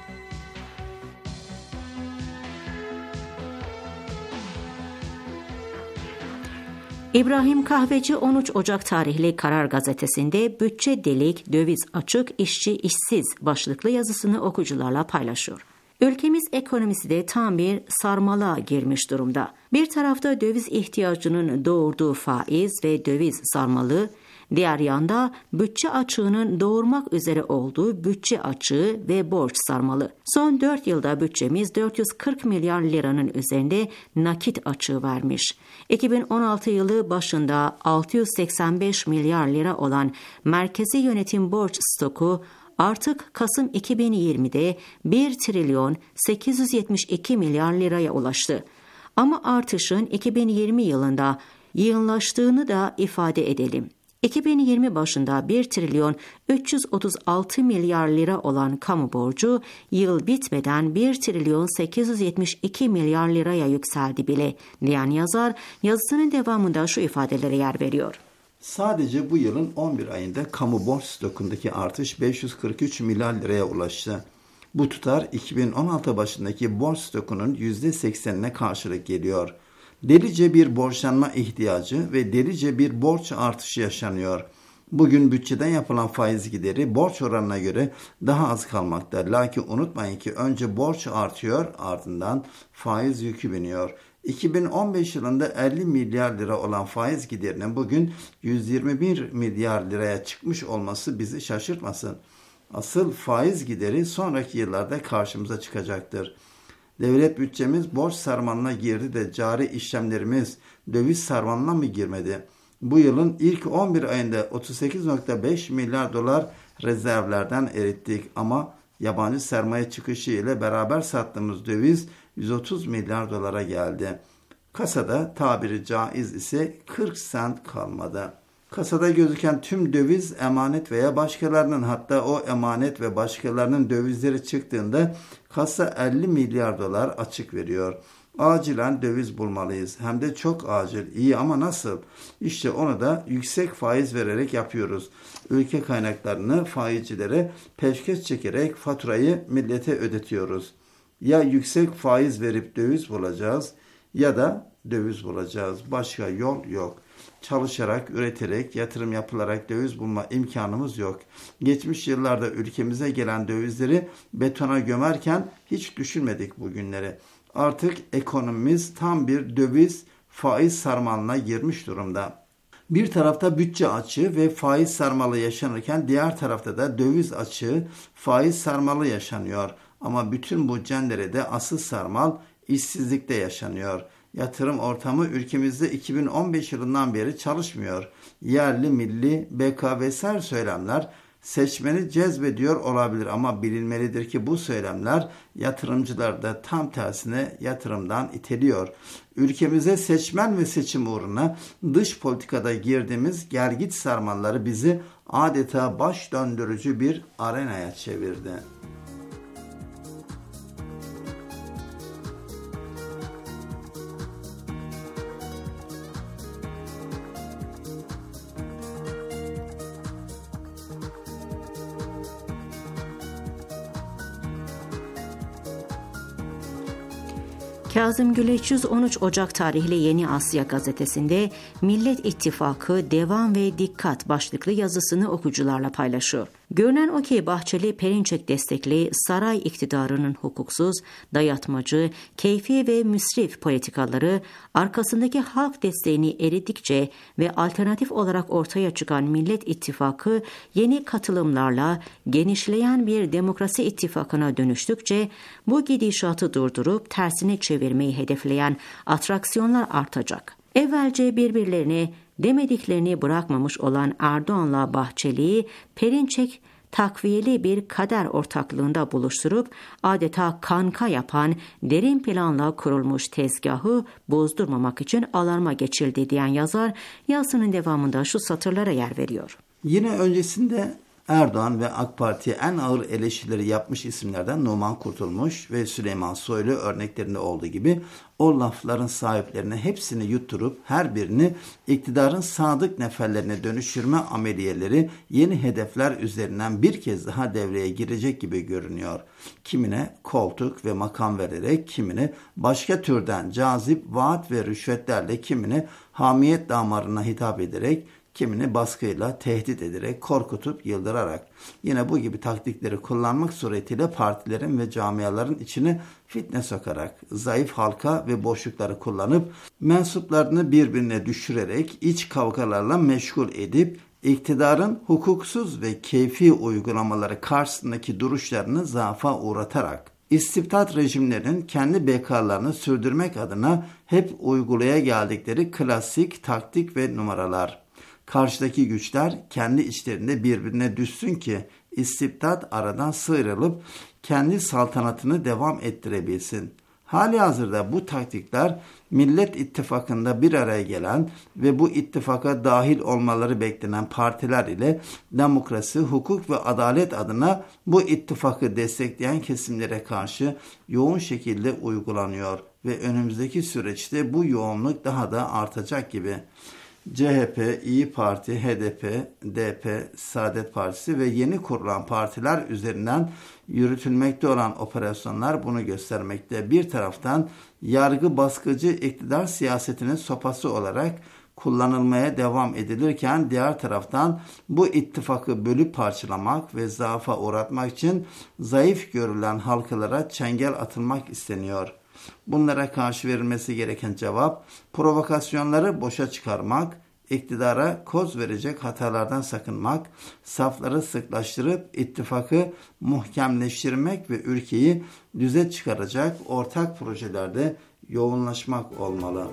İbrahim Kahveci on üç Ocak tarihli Karar Gazetesi'nde bütçe delik, döviz açık, işçi işsiz başlıklı yazısını okuyucularla paylaşıyor. Ülkemiz ekonomisi de tam bir sarmala girmiş durumda. Bir tarafta döviz ihtiyacının doğurduğu faiz ve döviz sarmalı, diğer yanda bütçe açığının doğurmak üzere olduğu bütçe açığı ve borç sarmalı. Son dört yılda bütçemiz dört yüz kırk milyar liranın üzerinde nakit açığı vermiş. iki bin on altı yılı başında altı yüz seksen beş milyar lira olan merkezi yönetim borç stoku artık Kasım iki bin yirmide bir trilyon sekiz yüz yetmiş iki milyar liraya ulaştı. Ama artışın iki bin yirmi yılında yığınlaştığını da ifade edelim. iki bin yirmi başında bir trilyon üç yüz otuz altı milyar lira olan kamu borcu yıl bitmeden bir trilyon sekiz yüz yetmiş iki milyar liraya yükseldi bile diyen yazar yazısının devamında şu ifadelere yer veriyor. Sadece bu yılın on bir ayında kamu borç stokundaki artış beş yüz kırk üç milyar liraya ulaştı. Bu tutar iki bin on altı başındaki borç stokunun yüzde seksenine karşılık geliyor. Delice bir borçlanma ihtiyacı ve delice bir borç artışı yaşanıyor. Bugün bütçeden yapılan faiz gideri borç oranına göre daha az kalmakta. Lakin unutmayın ki önce borç artıyor, ardından faiz yükü biniyor. iki bin on beş yılında elli milyar lira olan faiz giderinin bugün yüz yirmi bir milyar liraya çıkmış olması bizi şaşırtmasın. Asıl faiz gideri sonraki yıllarda karşımıza çıkacaktır. Devlet bütçemiz borç sarmalına girdi de cari işlemlerimiz döviz sarmalına mı girmedi? Bu yılın ilk on bir ayında otuz sekiz virgül beş milyar dolar rezervlerden erittik ama yabancı sermaye çıkışı ile beraber sattığımız döviz yüz otuz milyar dolara geldi. Kasada tabiri caiz ise kırk sent kalmadı. Kasada gözüken tüm döviz emanet veya başkalarının, hatta o emanet ve başkalarının dövizleri çıktığında kasa elli milyar dolar açık veriyor. Acilen döviz bulmalıyız. Hem de çok acil. İyi ama nasıl? İşte onu da yüksek faiz vererek yapıyoruz. Ülke kaynaklarını faizcilere peşkeş çekerek faturayı millete ödetiyoruz. Ya yüksek faiz verip döviz bulacağız ya da döviz bulacağız. Başka yol yok. Çalışarak, üreterek, yatırım yapılarak döviz bulma imkanımız yok. Geçmiş yıllarda ülkemize gelen dövizleri betona gömerken hiç düşünmedik bugünleri. Artık ekonomimiz tam bir döviz faiz sarmalına girmiş durumda. Bir tarafta bütçe açığı ve faiz sarmalı yaşanırken diğer tarafta da döviz açığı, faiz sarmalı yaşanıyor. Ama bütün bu cenderede asıl sarmal işsizlikte yaşanıyor. Yatırım ortamı ülkemizde iki bin on beş yılından beri çalışmıyor. Yerli, milli, B K vesaire söylemler seçmeni cezbediyor olabilir ama bilinmelidir ki bu söylemler yatırımcıları da tam tersine yatırımdan iteliyor. Ülkemize seçmen ve seçim uğruna dış politikada girdiğimiz gergit sarmalları bizi adeta baş döndürücü bir arenaya çevirdi. Kazım Güleç yüz on üç Ocak tarihli Yeni Asya gazetesinde Millet İttifakı Devam ve Dikkat başlıklı yazısını okuyucularla paylaşıyor. Görünen o ki Bahçeli Perinçek destekli saray iktidarının hukuksuz, dayatmacı, keyfi ve müsrif politikaları arkasındaki halk desteğini eridikçe ve alternatif olarak ortaya çıkan Millet İttifakı yeni katılımlarla genişleyen bir demokrasi ittifakına dönüştükçe bu gidişatı durdurup tersine çevirmeyi hedefleyen atraksiyonlar artacak. Evvelce birbirlerine demediklerini bırakmamış olan Erdoğan'la Bahçeli'yi Perinçek takviyeli bir kader ortaklığında buluşturup adeta kanka yapan derin planla kurulmuş tezgahı bozdurmamak için alarma geçildi diyen yazar yazısının devamında şu satırlara yer veriyor. Yine öncesinde Erdoğan ve AK Parti'ye en ağır eleştirileri yapmış isimlerden Numan Kurtulmuş ve Süleyman Soylu örneklerinde olduğu gibi o lafların sahiplerini hepsini yutturup her birini iktidarın sadık neferlerine dönüştürme ameliyeleri yeni hedefler üzerinden bir kez daha devreye girecek gibi görünüyor. Kimine koltuk ve makam vererek, kimine başka türden cazip vaat ve rüşvetlerle, kimine hamiyet damarına hitap ederek, kimini baskıyla, tehdit ederek, korkutup, yıldırarak, yine bu gibi taktikleri kullanmak suretiyle partilerin ve camiaların içine fitne sokarak, zayıf halka ve boşlukları kullanıp, mensuplarını birbirine düşürerek, iç kavgalarla meşgul edip, iktidarın hukuksuz ve keyfi uygulamaları karşısındaki duruşlarını zaafa uğratarak, istibdat rejimlerinin kendi bekalarını sürdürmek adına hep uygulaya geldikleri klasik taktik ve numaralar. Karşıdaki güçler kendi içlerinde birbirine düşsün ki istibdat aradan sıyrılıp kendi saltanatını devam ettirebilsin. Halihazırda bu taktikler Millet İttifakı'nda bir araya gelen ve bu ittifaka dahil olmaları beklenen partiler ile demokrasi, hukuk ve adalet adına bu ittifakı destekleyen kesimlere karşı yoğun şekilde uygulanıyor ve önümüzdeki süreçte bu yoğunluk daha da artacak gibi. C H P, İyi Parti, H D P, D P, Saadet Partisi ve yeni kurulan partiler üzerinden yürütülmekte olan operasyonlar bunu göstermekte. Bir taraftan yargı baskıcı iktidar siyasetinin sopası olarak kullanılmaya devam edilirken diğer taraftan bu ittifakı bölüp parçalamak ve zaafa uğratmak için zayıf görülen halkalara çengel atılmak isteniyor. Bunlara karşı verilmesi gereken cevap, provokasyonları boşa çıkarmak, iktidara koz verecek hatalardan sakınmak, safları sıklaştırıp ittifakı muhkemleştirmek ve ülkeyi düze çıkaracak ortak projelerde yoğunlaşmak olmalı.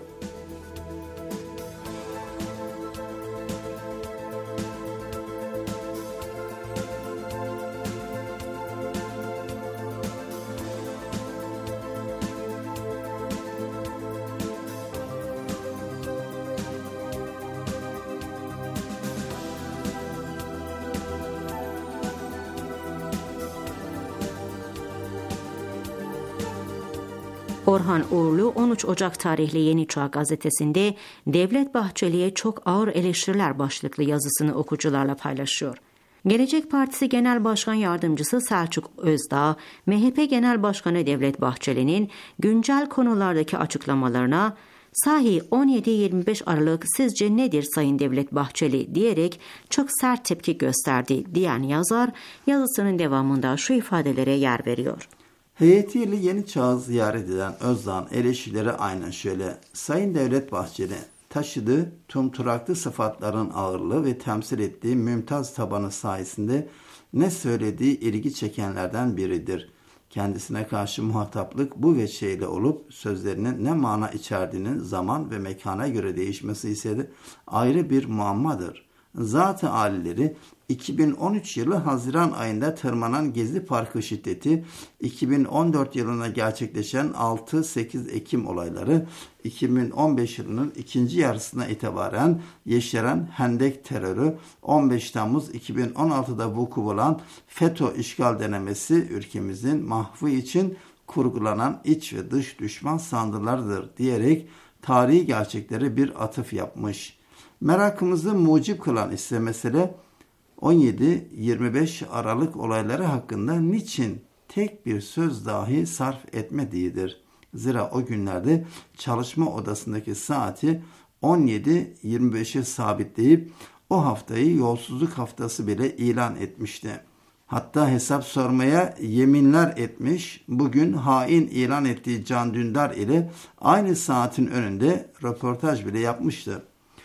Orhan Uğurlu on üç Ocak tarihli Yeni Çağ gazetesinde Devlet Bahçeli'ye çok ağır eleştiriler başlıklı yazısını okuyucularla paylaşıyor. Gelecek Partisi Genel Başkan Yardımcısı Selçuk Özdağ, M H P Genel Başkanı Devlet Bahçeli'nin güncel konulardaki açıklamalarına "Sahi on yedi yirmi beş Aralık sizce nedir Sayın Devlet Bahçeli?" diyerek çok sert tepki gösterdi diyen yazar yazısının devamında şu ifadelere yer veriyor. Heyetiyle Yeni Çağ'ı ziyaret eden Özdağ'ın eleştirileri aynen şöyle. Sayın Devlet Bahçeli taşıdığı tumturaklı sıfatların ağırlığı ve temsil ettiği mümtaz tabanı sayesinde ne söylediği ilgi çekenlerden biridir. Kendisine karşı muhataplık bu veçeyle olup sözlerinin ne mana içerdiğinin zaman ve mekana göre değişmesi ise de ayrı bir muammadır. Zat-ı âlileri iki bin on üç yılı Haziran ayında tırmanan Gezi Parkı şiddeti, iki bin on dört yılına gerçekleşen altı sekiz Ekim olayları, iki bin on beş yılının ikinci yarısına itibaren yeşeren Hendek terörü, on beş Temmuz iki bin on altıda vuku bulan FETÖ işgal denemesi ülkemizin mahvı için kurgulanan iç ve dış düşman saldırılarıdır diyerek tarihi gerçekleri bir atıf yapmış. Merakımızı mucip kılan ise mesele on yedi yirmi beş Aralık olayları hakkında niçin tek bir söz dahi sarf etmediğidir. Zira o günlerde çalışma odasındaki saati on yedi yirmi beşe sabitleyip o haftayı yolsuzluk haftası bile ilan etmişti. Hatta hesap sormaya yeminler etmiş, bugün hain ilan ettiği Can Dündar ile aynı saatin önünde röportaj bile yapmıştı.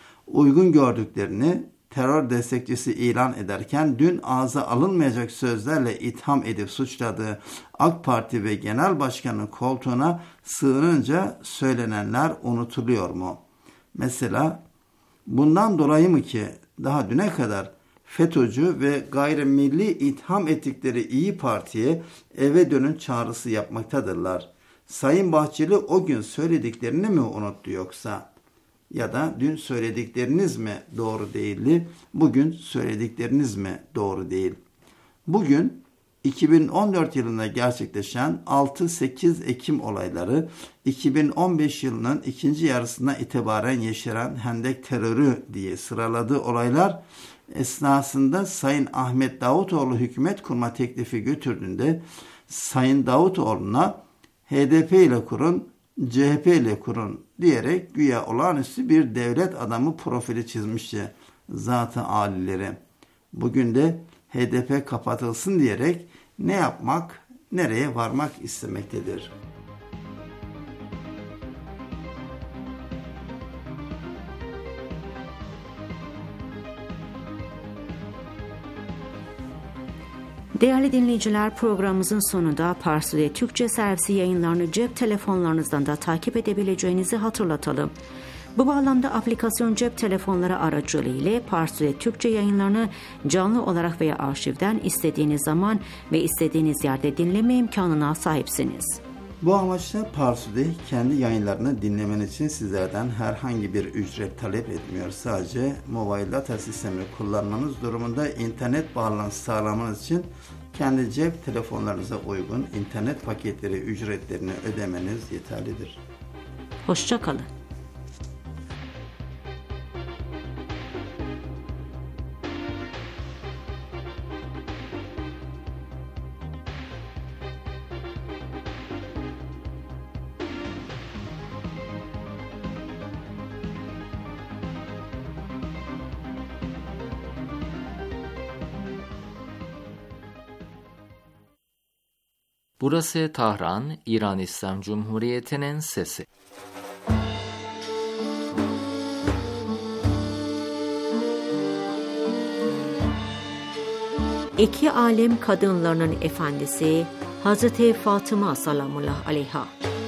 Uygun gördüklerini terör destekçisi ilan ederken dün ağza alınmayacak sözlerle itham edip suçladığı AK Parti ve Genel Başkan'ın koltuğuna sığınınca söylenenler unutuluyor mu? Mesela bundan dolayı mı ki daha düne kadar FETÖ'cü ve gayrimilli itham ettikleri İyi Parti'ye eve dönün çağrısı yapmaktadırlar. Sayın Bahçeli o gün söylediklerini mi unuttu yoksa? Ya da dün söyledikleriniz mi doğru değildi, bugün söyledikleriniz mi doğru değil? Bugün iki bin on dört yılında gerçekleşen altı sekiz Ekim olayları, iki bin on beş yılının ikinci yarısına itibaren yaşanan Hendek terörü diye sıraladığı olaylar esnasında Sayın Ahmet Davutoğlu hükümet kurma teklifi götürdüğünde Sayın Davutoğlu'na H D P ile kurun, C H P ile kurun diyerek güya olağanüstü bir devlet adamı profili çizmişti zat-ı alileri. Bugün de H D P kapatılsın diyerek ne yapmak, nereye varmak istemektedir. Değerli dinleyiciler, programımızın sonunda Parsi Türkçe servisi yayınlarını cep telefonlarınızdan da takip edebileceğinizi hatırlatalım. Bu bağlamda aplikasyon cep telefonları aracılığıyla Parsi Türkçe yayınlarını canlı olarak veya arşivden istediğiniz zaman ve istediğiniz yerde dinleme imkanına sahipsiniz. Bu amaçla Parsu'da kendi yayınlarını dinlemen için sizlerden herhangi bir ücret talep etmiyor. Sadece mobile data sistemini kullanmanız durumunda internet bağlantısı sağlamanız için kendi cep telefonlarınıza uygun internet paketleri ücretlerini ödemeniz yeterlidir. Hoşça kalın. Burası Tahran, İran İslam Cumhuriyeti'nin sesi. İki alem kadınlarının efendisi Hazreti Fatıma salamullah aleyha.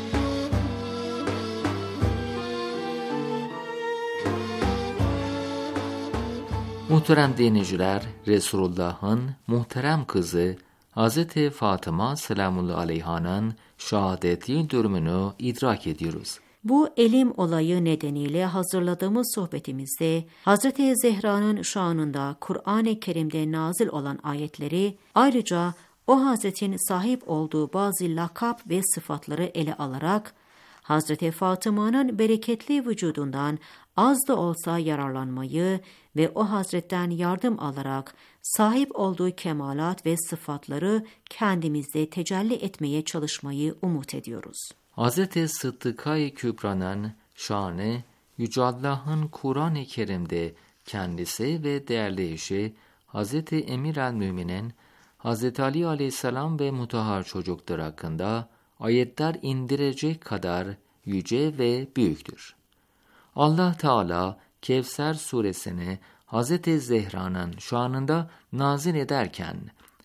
Muhterem dinleyiciler, Resulullah'ın muhterem kızı Hazreti Fatıma selamullah aleyhanın şehadeti durumunu idrak ediyoruz. Bu elim olayı nedeniyle hazırladığımız sohbetimizde Hazreti Zehra'nın şanında Kur'an-ı Kerim'de nazil olan ayetleri, ayrıca o Hazretin sahip olduğu bazı lakap ve sıfatları ele alarak Hazreti Fatıma'nın bereketli vücudundan az da olsa yararlanmayı ve o Hazretten yardım alarak sahip olduğu kemalat ve sıfatları kendimizde tecelli etmeye çalışmayı umut ediyoruz. Hazreti Sıddıka-i Kübra'nın şanı, Yüce Allah'ın Kur'an-ı Kerim'de kendisi ve değerli eşi Hazreti Emir el-Müminin, Hazreti Ali aleyhisselam ve mutahhar çocuklar hakkında ayetler indirecek kadar yüce ve büyüktür. Allah Teala Kevser suresini Hazreti Zehra'nın şanında nazil ederken,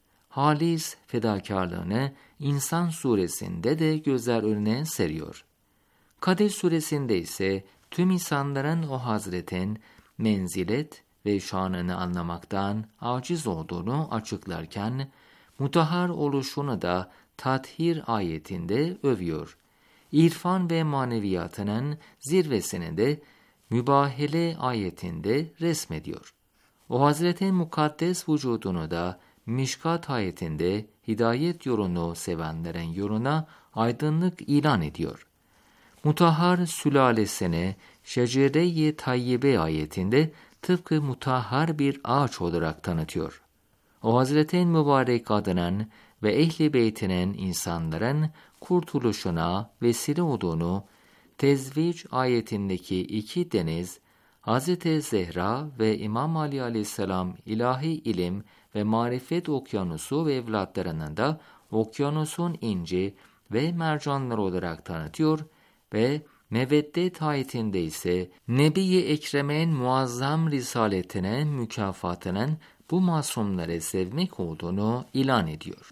halis fedakarlığını İnsan suresinde de gözler önüne seriyor. Kader suresinde ise tüm insanların o Hazretin menzilet ve şanını anlamaktan aciz olduğunu açıklarken, mutahhar oluşunu da Tathir ayetinde övüyor. İrfan ve maneviyatının zirvesini de Mübahele ayetinde resmediyor. O Hazretin mukaddes vücudunu da Mişkat ayetinde hidayet yolunu sevenlerin yoluna aydınlık ilan ediyor. Mutahhar sülalesini Şecere-i Tayyibe ayetinde tıpkı mutahhar bir ağaç olarak tanıtıyor. O Hazretin mübarek adının ve ehli beytinin insanların kurtuluşuna vesile olduğunu, Tezvic ayetindeki iki deniz, Hazreti Zehra ve İmam Ali aleyhisselam ilahi ilim ve marifet okyanusu ve evlatlarının da okyanusun inci ve mercanları olarak tanıtıyor ve Meveddet ayetinde ise Nebi-i Ekrem'in muazzam risaletine mükafatının bu masumları sevmek olduğunu ilan ediyor.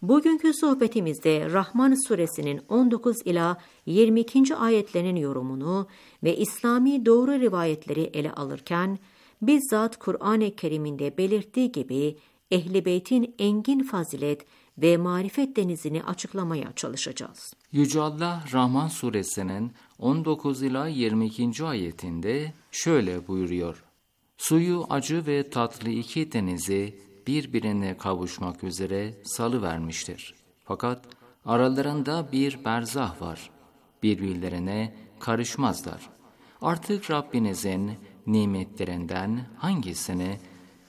Bugünkü sohbetimizde Rahman suresinin on dokuz ila yirmi ikinci ayetlerinin yorumunu ve İslami doğru rivayetleri ele alırken, bizzat Kur'an-ı Kerim'inde belirttiği gibi Ehl-i Beyt'in engin fazilet ve marifet denizini açıklamaya çalışacağız. Yüce Allah Rahman suresinin on dokuz ila yirmi ikinci ayetinde şöyle buyuruyor: Suyu acı ve tatlı iki denizi birbirine kavuşmak üzere salıvermiştir. Fakat aralarında bir berzah var. Birbirlerine karışmazlar. Artık Rabbinizin nimetlerinden hangisini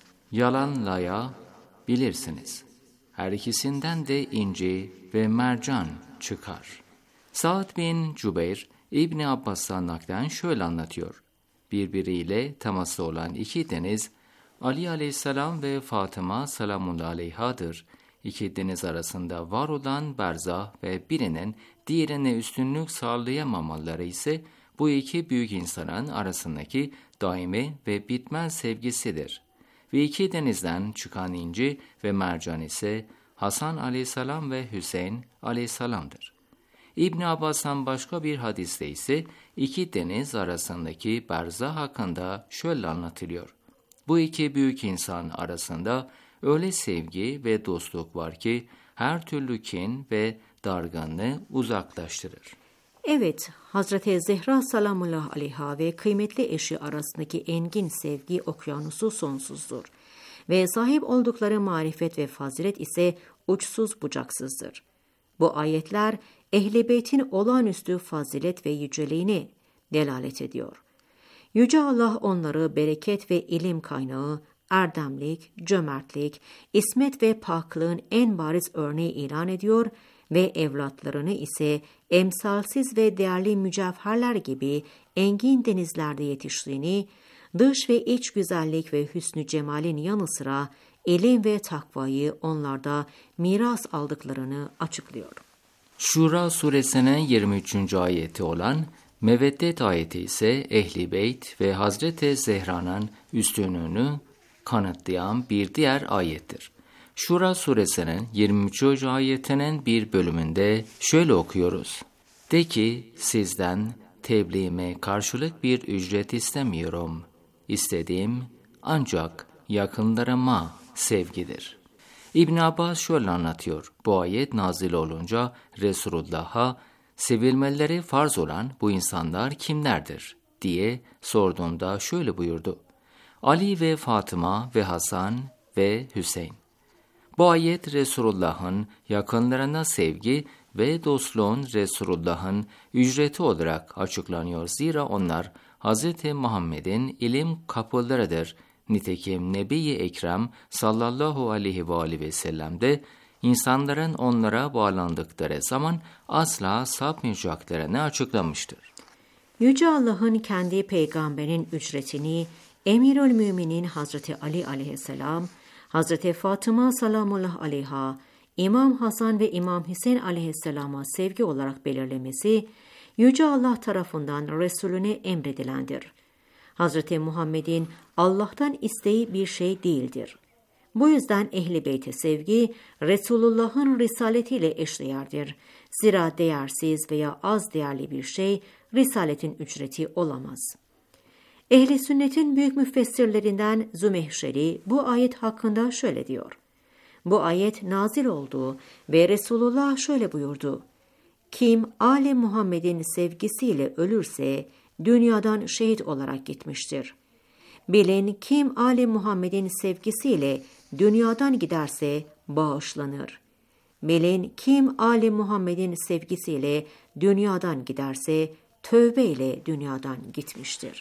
yalanlayabilirsiniz? Her ikisinden de inci ve mercan çıkar. Sa'd bin Cübeyr, İbni Abbas'tan naklen şöyle anlatıyor: Birbiriyle temaslı olan iki deniz, Ali aleyhisselam ve Fatıma selamullahi aleyhadır. İki deniz arasında var olan berzah ve birinin diğerine üstünlük sağlayamamaları ise bu iki büyük insanın arasındaki daimi ve bitmez sevgisidir. Ve iki denizden çıkan inci ve mercan ise Hasan aleyhisselam ve Hüseyin aleyhisselamdır. İbn Abbas'tan başka bir hadiste ise iki deniz arasındaki berzah hakkında şöyle anlatılıyor: Bu iki büyük insan arasında öyle sevgi ve dostluk var ki her türlü kin ve dargınlığı uzaklaştırır. Evet, Hazreti Zehra salamullahi aleyha ve kıymetli eşi arasındaki engin sevgi okyanusu sonsuzdur. Ve sahip oldukları marifet ve fazilet ise uçsuz bucaksızdır. Bu ayetler Ehl-i Beyt'in olağanüstü fazilet ve yüceliğini delalet ediyor. Yüce Allah onları bereket ve ilim kaynağı, erdemlik, cömertlik, ismet ve paklığın en bariz örneği ilan ediyor ve evlatlarını ise emsalsiz ve değerli mücevherler gibi engin denizlerde yetiştiğini, dış ve iç güzellik ve hüsnü cemalin yanı sıra ilim ve takvayı onlarda miras aldıklarını açıklıyor. Şura suresinin yirmi üçüncü ayeti olan Meveddet ayeti ise Ehl-i Beyt ve Hazreti Zehra'nın üstünlüğünü kanıtlayan bir diğer ayettir. Şura suresinin yirmi üçüncü ayetinin bir bölümünde şöyle okuyoruz: De ki sizden tebliğime karşılık bir ücret istemiyorum. İstediğim ancak yakınlarıma sevgidir. İbn Abbas şöyle anlatıyor: Bu ayet nazil olunca Resulullah'a sevilmeleri farz olan bu insanlar kimlerdir diye sorduğunda şöyle buyurdu: Ali ve Fatıma ve Hasan ve Hüseyin. Bu ayet Resulullah'ın yakınlarına sevgi ve dostluğun Resulullah'ın ücreti olarak açıklanıyor. Zira onlar Hz. Muhammed'in ilim kapılarıdır. Nitekim Nebi-i Ekrem sallallahu aleyhi ve aleyhi ve sellem de insanların onlara bağlandıkları zaman asla sapmayacaklarını açıklamıştır. Yüce Allah'ın kendi peygamberin ücretini Emirül Müminin Hazreti Ali aleyhisselam, Hazreti Fatıma salamullahi aleyha, İmam Hasan ve İmam Hüseyin aleyhisselama sevgi olarak belirlemesi, Yüce Allah tarafından Resulüne emredilendir. Hazreti Muhammed'in Allah'tan isteği bir şey değildir. Bu yüzden Ehl-i Beyt'e sevgi, Resulullah'ın risaletiyle eşdeğerdir. Zira değersiz veya az değerli bir şey, risaletin ücreti olamaz. Ehl-i Sünnet'in büyük müfessirlerinden Zümehşeri bu ayet hakkında şöyle diyor: Bu ayet nazil oldu ve Resulullah şöyle buyurdu: Kim Ali Muhammed'in sevgisiyle ölürse dünyadan şehit olarak gitmiştir. Bilin kim Ali Muhammed'in sevgisiyle dünyadan giderse bağışlanır. Bilin kim Ali Muhammed'in sevgisiyle dünyadan giderse tövbe ile dünyadan gitmiştir.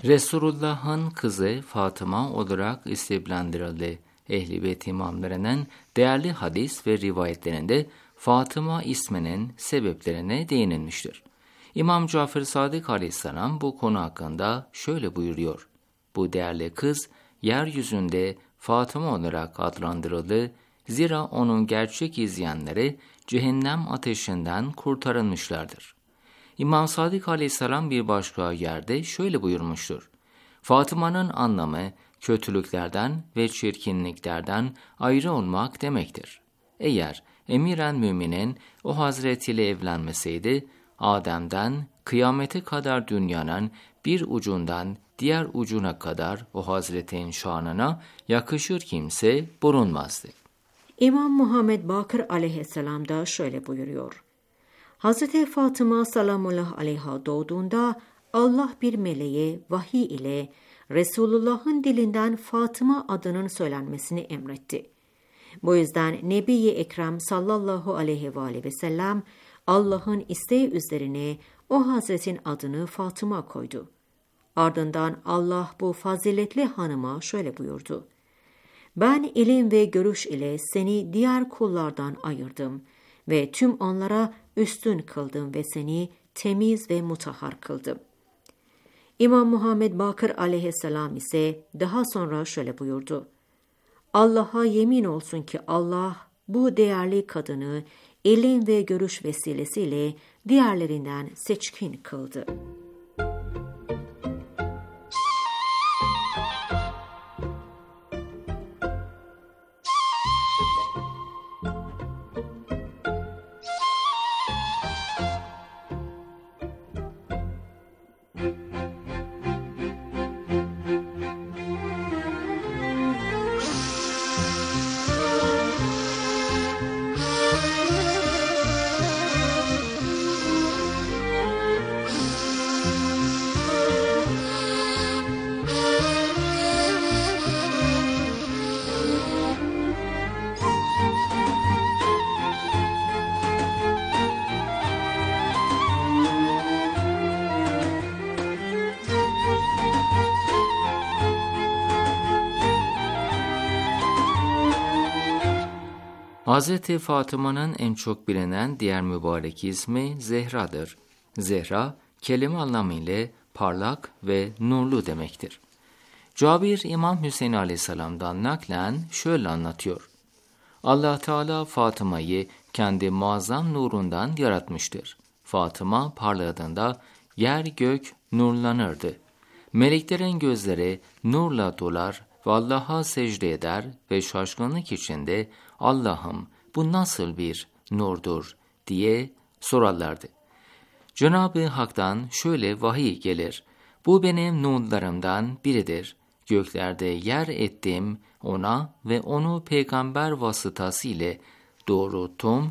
Resulullah'ın kızı Fatıma olarak isimlendirildi. Ehl-i Beyt imamlarının değerli hadis ve rivayetlerinde Fatıma isminin sebeplerine değinilmiştir. İmam Cafer Sadık Aleyhisselam bu konu hakkında şöyle buyuruyor: Bu değerli kız yeryüzünde Fatıma olarak adlandırıldı. Zira onun gerçek izleyenleri cehennem ateşinden kurtarılmışlardır. İmam Sadık Aleyhisselam bir başka yerde şöyle buyurmuştur: Fatıma'nın anlamı kötülüklerden ve çirkinliklerden ayrı olmak demektir. Eğer emiren müminin o hazretiyle evlenmeseydi, Adem'den kıyamete kadar dünyanın bir ucundan diğer ucuna kadar o hazretin şanına yakışır kimse bulunmazdı. İmam Muhammed Bakır aleyhisselam da şöyle buyuruyor: Hazreti Fatıma salamullah aleyha doğduğunda Allah bir meleğe vahiy ile Resulullah'ın dilinden Fatıma adının söylenmesini emretti. Bu yüzden Nebi-i Ekrem sallallahu aleyhi ve aleyhi ve sellem Allah'ın isteği üzerine o hazretin adını Fatıma koydu. Ardından Allah bu faziletli hanıma şöyle buyurdu: Ben ilim ve görüş ile seni diğer kullardan ayırdım ve tüm onlara üstün kıldım ve seni temiz ve mutahhar kıldım. İmam Muhammed Bakır aleyhisselam ise daha sonra şöyle buyurdu: Allah'a yemin olsun ki Allah bu değerli kadını ilim ve görüş vesilesiyle diğerlerinden seçkin kıldı. Hazreti Fatıma'nın en çok bilinen diğer mübarek ismi Zehra'dır. Zehra, kelime anlamıyla parlak ve nurlu demektir. Cabir İmam Hüseyin Aleyhisselam'dan naklen şöyle anlatıyor: Allah Teala Fatıma'yı kendi muazzam nurundan yaratmıştır. Fatıma parladığında yer gök nurlanırdı. Meleklerin gözleri nurla dolar ve Allah'a secde eder ve şaşkınlık içinde Allah'ım bu nasıl bir nurdur diye sorarlardı. Cenab-ı Hak'tan şöyle vahiy gelir: Bu benim nurlarımdan biridir. Göklerde yer ettim ona ve onu peygamber vasıtası ile doğrulttum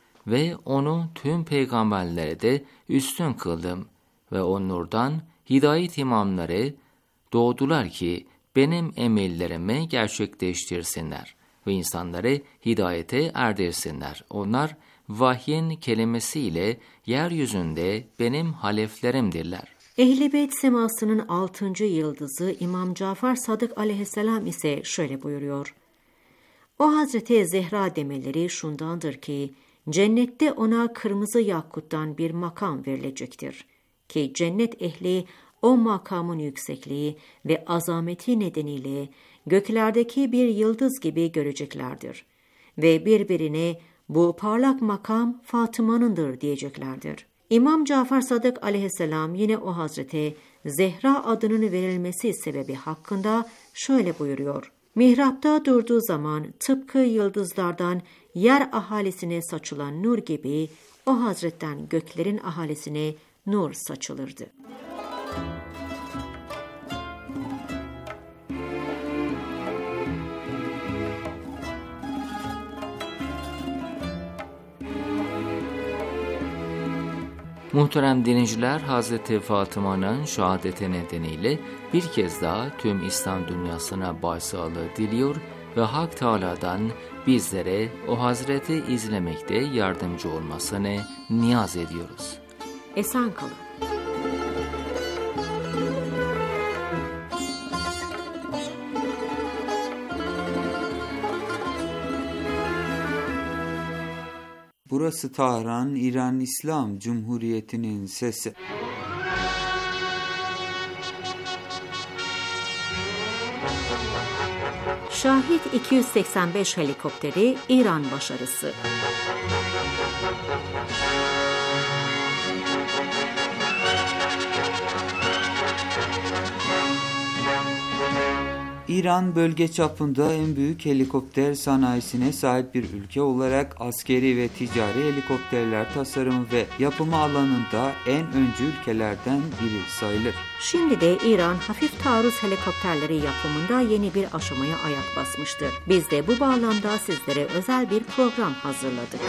ve onu tüm peygamberlere de üstün kıldım ve o nurdan hidayet imamları doğdular ki benim emellerimi gerçekleştirsinler ve insanları hidayete erdirsinler. Onlar vahyin kelimesiyle yeryüzünde benim haleflerimdirler. Ehl-i Beyt semasının altıncı yıldızı İmam Cafer Sadık aleyhisselam ise şöyle buyuruyor: O Hazreti Zehra demeleri şundandır ki cennette ona kırmızı yakuttan bir makam verilecektir ki cennet ehli o makamın yüksekliği ve azameti nedeniyle göklerdeki bir yıldız gibi göreceklerdir ve birbirine bu parlak makam Fatıma'nındır diyeceklerdir. İmam Cafer Sadık aleyhisselam yine o Hazreti Zehra adının verilmesi sebebi hakkında şöyle buyuruyor: Mihrapta durduğu zaman tıpkı yıldızlardan yer ahalisine saçılan nur gibi o Hazretten göklerin ahalisine nur saçılırdı. Muhterem dinleyiciler, Hazreti Fatıma'nın şehadeti nedeniyle bir kez daha tüm İslam dünyasına başsağlığı diliyor ve Hak Teâlâ'dan bizlere o Hazreti izlemekte yardımcı olmasını niyaz ediyoruz. Esen kalın. Burası Tahran, İran İslam Cumhuriyeti'nin sesi. Şahit iki yüz seksen beş helikopteri İran başarısı. İran bölge çapında en büyük helikopter sanayisine sahip bir ülke olarak askeri ve ticari helikopterler tasarımı ve yapımı alanında en öncü ülkelerden biri sayılır. Şimdi de İran hafif taarruz helikopterleri yapımında yeni bir aşamaya ayak basmıştır. Biz de bu bağlamda sizlere özel bir program hazırladık.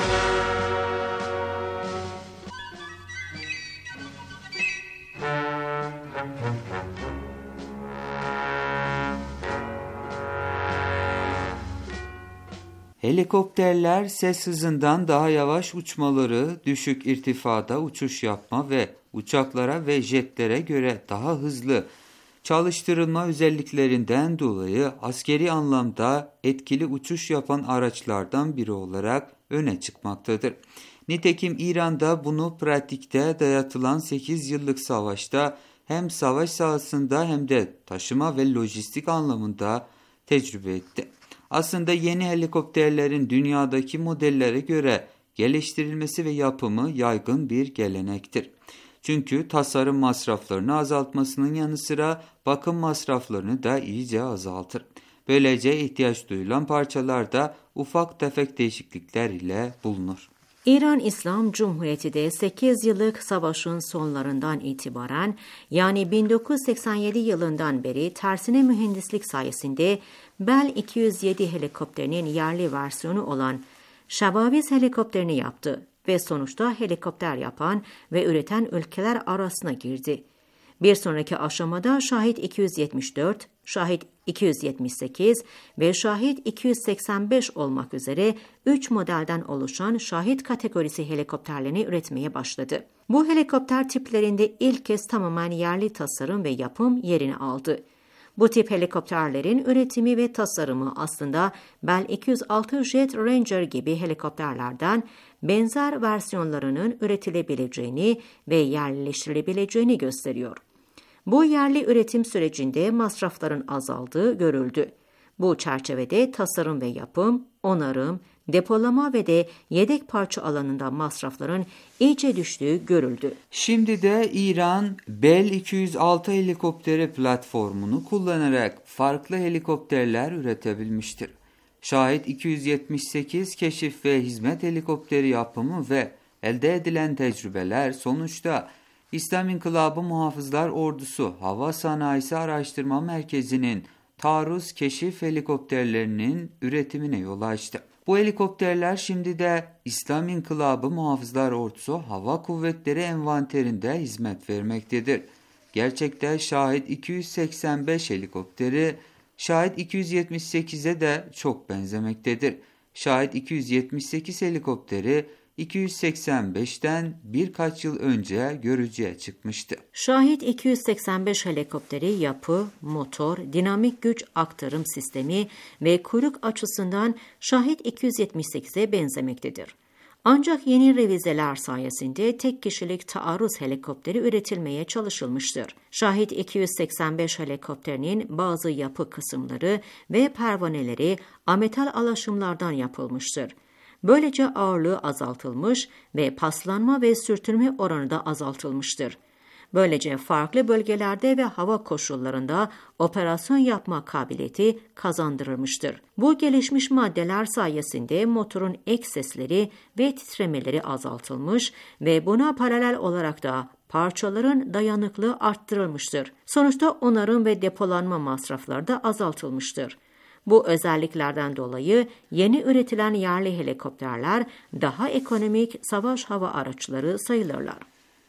Helikopterler ses hızından daha yavaş uçmaları, düşük irtifada uçuş yapma ve uçaklara ve jetlere göre daha hızlı çalıştırılma özelliklerinden dolayı askeri anlamda etkili uçuş yapan araçlardan biri olarak öne çıkmaktadır. Nitekim İran'da bunu pratikte dayatılan sekiz yıllık savaşta hem savaş sahasında hem de taşıma ve lojistik anlamında tecrübe etti. Aslında yeni helikopterlerin dünyadaki modellere göre geliştirilmesi ve yapımı yaygın bir gelenektir. Çünkü tasarım masraflarını azaltmasının yanı sıra bakım masraflarını da iyice azaltır. Böylece ihtiyaç duyulan parçalar da ufak tefek değişiklikler ile bulunur. İran İslam Cumhuriyeti de sekiz yıllık savaşın sonlarından itibaren yani bin dokuz yüz seksen yedi yılından beri tersine mühendislik sayesinde Bell iki yüz yedi helikopterinin yerli versiyonu olan Şabaviz helikopterini yaptı ve sonuçta helikopter yapan ve üreten ülkeler arasına girdi. Bir sonraki aşamada Şahit iki yüz yetmiş dört, Şahit iki yüz yetmiş sekiz ve Şahit iki yüz seksen beş olmak üzere üç modelden oluşan Şahit kategorisi helikopterlerini üretmeye başladı. Bu helikopter tiplerinde ilk kez tamamen yerli tasarım ve yapım yerini aldı. Bu tip helikopterlerin üretimi ve tasarımı aslında Bell iki yüz altı Jet Ranger gibi helikopterlerden benzer versiyonlarının üretilebileceğini ve yerleştirilebileceğini gösteriyor. Bu yerli üretim sürecinde masrafların azaldığı görüldü. Bu çerçevede tasarım ve yapım, onarım, depolama ve de yedek parça alanında masrafların iyice düştüğü görüldü. Şimdi de İran Bell iki yüz altı helikopteri platformunu kullanarak farklı helikopterler üretebilmiştir. Şahit iki yüz yetmiş sekiz keşif ve hizmet helikopteri yapımı ve elde edilen tecrübeler sonuçta İslam İnkılabı Muhafızlar Ordusu Hava Sanayisi Araştırma Merkezi'nin taarruz keşif helikopterlerinin üretimine yol açtı. Bu helikopterler şimdi de İslam İnkılabı Muhafızlar Ordusu Hava Kuvvetleri envanterinde hizmet vermektedir. Gerçekte Şahit iki yüz seksen beş helikopteri Şahit iki yüz yetmiş sekize de çok benzemektedir. Şahit iki yüz yetmiş sekiz helikopteri iki yüz seksen beşten birkaç yıl önce görücüye çıkmıştı. Şahit iki yüz seksen beş helikopteri yapı, motor, dinamik güç aktarım sistemi ve kuyruk açısından Şahit iki yüz yetmiş sekize benzemektedir. Ancak yeni revizeler sayesinde tek kişilik taarruz helikopteri üretilmeye çalışılmıştır. Şahit iki yüz seksen beş helikopterinin bazı yapı kısımları ve pervaneleri ametal alaşımlardan yapılmıştır. Böylece ağırlığı azaltılmış ve paslanma ve sürtünme oranı da azaltılmıştır. Böylece farklı bölgelerde ve hava koşullarında operasyon yapma kabiliyeti kazandırılmıştır. Bu gelişmiş maddeler sayesinde motorun ek sesleri ve titremeleri azaltılmış ve buna paralel olarak da parçaların dayanıklığı arttırılmıştır. Sonuçta onarım ve depolanma masrafları da azaltılmıştır. Bu özelliklerden dolayı yeni üretilen yerli helikopterler daha ekonomik savaş hava araçları sayılırlar.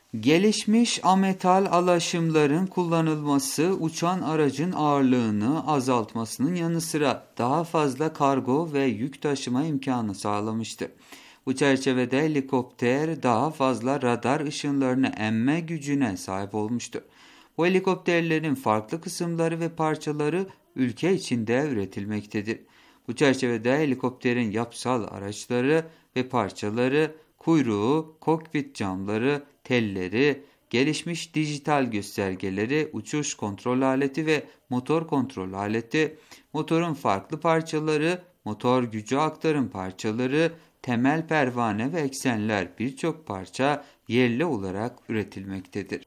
Gelişmiş ametal alaşımların kullanılması uçan aracın ağırlığını azaltmasının yanı sıra daha fazla kargo ve yük taşıma imkanı sağlamıştı. Bu çerçevede helikopter daha fazla radar ışınlarını emme gücüne sahip olmuştu. Bu helikopterlerin farklı kısımları ve parçaları ülke içinde üretilmektedir. Bu çerçevede helikopterin yapısal araçları ve parçaları kuyruğu, kokpit camları, telleri, gelişmiş dijital göstergeleri, uçuş kontrol aleti ve motor kontrol aleti, motorun farklı parçaları, motor gücü aktarım parçaları, temel pervane ve eksenler birçok parça yerli olarak üretilmektedir.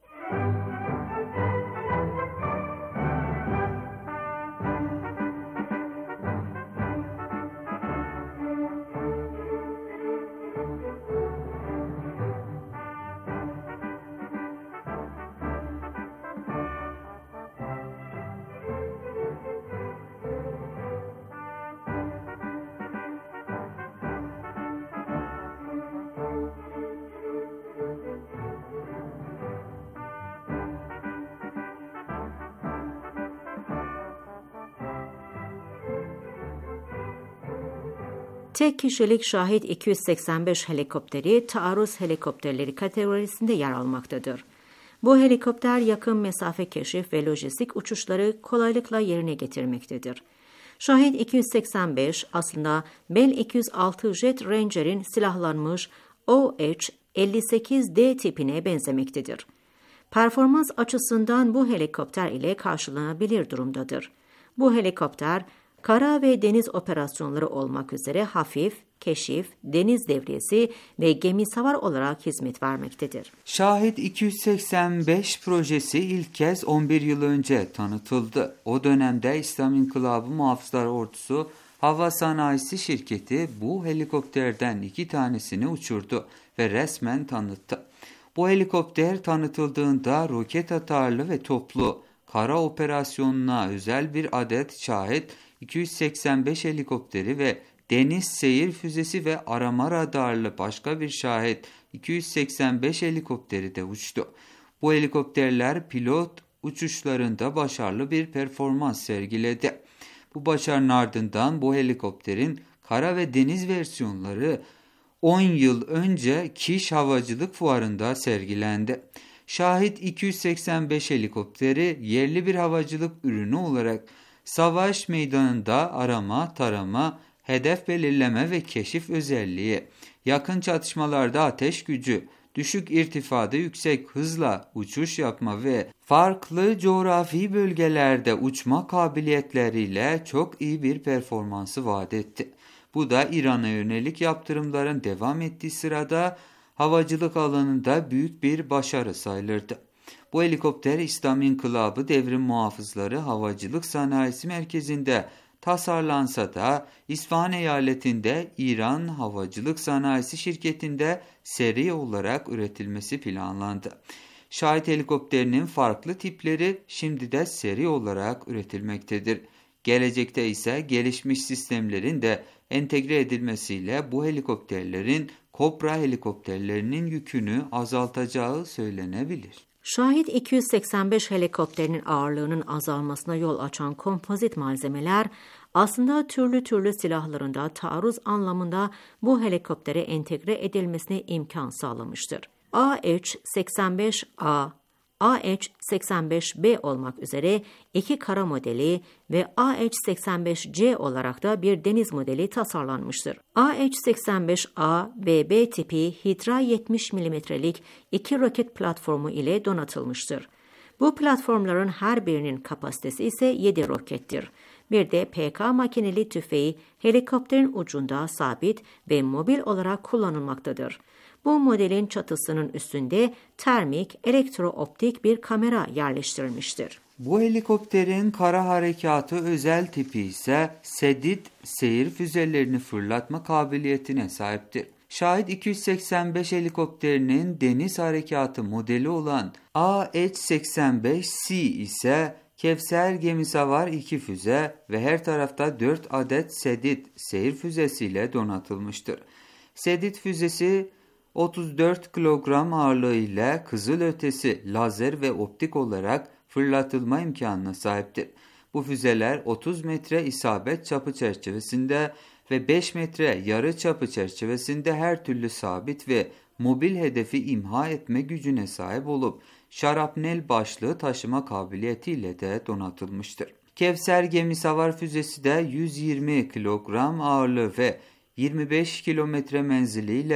Tek kişilik Şahit iki yüz seksen beş helikopteri taarruz helikopterleri kategorisinde yer almaktadır. Bu helikopter yakın mesafe keşif ve lojistik uçuşları kolaylıkla yerine getirmektedir. Şahit iki yüz seksen beş aslında Bell iki yüz altı Jet Ranger'in silahlanmış O H elli sekiz D tipine benzemektedir. Performans açısından bu helikopter ile karşılanabilir durumdadır. Bu helikopter, kara ve deniz operasyonları olmak üzere hafif, keşif, deniz devriyesi ve gemi savar olarak hizmet vermektedir. Şahit iki yüz seksen beş projesi ilk kez on bir yıl önce tanıtıldı. O dönemde İslam İnkılabı Muhafızlar Ordusu Hava Sanayisi Şirketi bu helikopterden iki tanesini uçurdu ve resmen tanıttı. Bu helikopter tanıtıldığında roket atarlı ve toplu kara operasyonuna özel bir adet Şahit iki yüz seksen beş helikopteri ve deniz seyir füzesi ve arama radarlı başka bir Şahit iki yüz seksen beş helikopteri de uçtu. Bu helikopterler pilot uçuşlarında başarılı bir performans sergiledi. Bu başarının ardından bu helikopterin kara ve deniz versiyonları on yıl önce Kiş Havacılık Fuarı'nda sergilendi. Şahit iki yüz seksen beş helikopteri yerli bir havacılık ürünü olarak savaş meydanında arama, tarama, hedef belirleme ve keşif özelliği, yakın çatışmalarda ateş gücü, düşük irtifada yüksek hızla uçuş yapma ve farklı coğrafi bölgelerde uçma kabiliyetleriyle çok iyi bir performansı vaat etti. Bu da İran'a yönelik yaptırımların devam ettiği sırada havacılık alanında büyük bir başarı sayılırdı. Bu helikopter İslam İnkılabı Devrim Muhafızları Havacılık Sanayisi Merkezi'nde tasarlansa da İsfahan eyaletinde İran Havacılık Sanayisi Şirketi'nde seri olarak üretilmesi planlandı. Şahit helikopterinin farklı tipleri şimdi de seri olarak üretilmektedir. Gelecekte ise gelişmiş sistemlerin de entegre edilmesiyle bu helikopterlerin Kobra helikopterlerinin yükünü azaltacağı söylenebilir. Şahit iki yüz seksen beş helikopterinin ağırlığının azalmasına yol açan kompozit malzemeler aslında türlü türlü silahlarında taarruz anlamında bu helikoptere entegre edilmesine imkan sağlamıştır. A H seksen beş A, A H seksen beş B olmak üzere iki kara modeli ve A H seksen beş C olarak da bir deniz modeli tasarlanmıştır. A H seksen beş A ve B tipi Hydra yetmiş milimetrelik iki roket platformu ile donatılmıştır. Bu platformların her birinin kapasitesi ise yedi rokettir. Bir de P K makineli tüfeği helikopterin ucunda sabit ve mobil olarak kullanılmaktadır. Bu modelin çatısının üstünde termik, elektrooptik bir kamera yerleştirilmiştir. Bu helikopterin kara harekatı özel tipi ise Sedit seyir füzelerini fırlatma kabiliyetine sahiptir. Şahit iki yüz seksen beş helikopterinin deniz harekatı modeli olan A H seksen beş C ise Kevser gemisavar iki füze ve her tarafta dört adet Sedit seyir füzesiyle donatılmıştır. Sedit füzesi otuz dört kilogram ağırlığıyla kızılötesi lazer ve optik olarak fırlatılma imkanına sahiptir. Bu füzeler otuz metre isabet çapı çerçevesinde ve beş metre yarı çapı çerçevesinde her türlü sabit ve mobil hedefi imha etme gücüne sahip olup şarapnel başlığı taşıma kabiliyetiyle de donatılmıştır. Kevser gemisavar füzesi de yüz yirmi kilogram ağırlığı ve yirmi beş kilometre menziliyle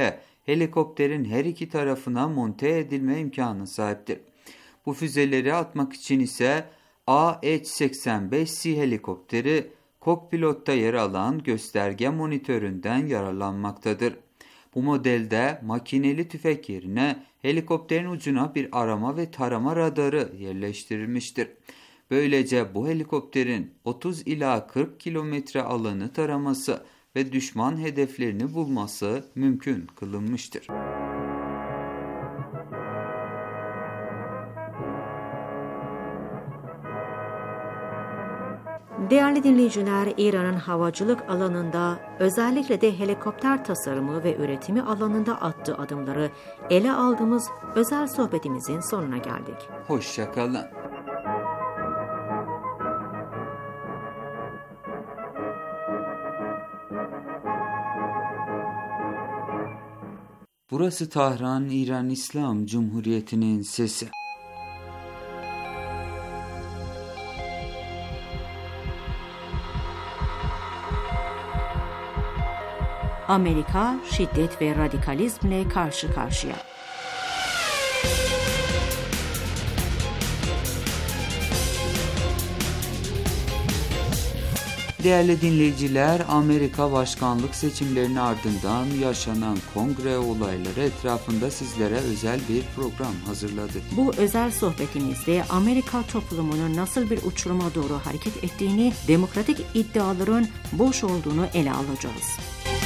helikopterin her iki tarafına monte edilme imkanı sahiptir. Bu füzeleri atmak için ise A H seksen beş C helikopteri kokpilotta yer alan gösterge monitöründen yararlanmaktadır. Bu modelde makineli tüfek yerine helikopterin ucuna bir arama ve tarama radarı yerleştirilmiştir. Böylece bu helikopterin otuz ila kırk kilometre alanı taraması ve düşman hedeflerini bulması mümkün kılınmıştır. Değerli dinleyiciler, İran'ın havacılık alanında özellikle de helikopter tasarımı ve üretimi alanında attığı adımları ele aldığımız özel sohbetimizin sonuna geldik. Hoşça kalın. Burası Tahran, İran İslam Cumhuriyeti'nin sesi. Amerika şiddet ve radikalizmle karşı karşıya. Değerli dinleyiciler, Amerika başkanlık seçimlerinin ardından yaşanan kongre olayları etrafında sizlere özel bir program hazırladık. Bu özel sohbetimizde Amerika toplumunun nasıl bir uçuruma doğru hareket ettiğini, demokratik iddiaların boş olduğunu ele alacağız.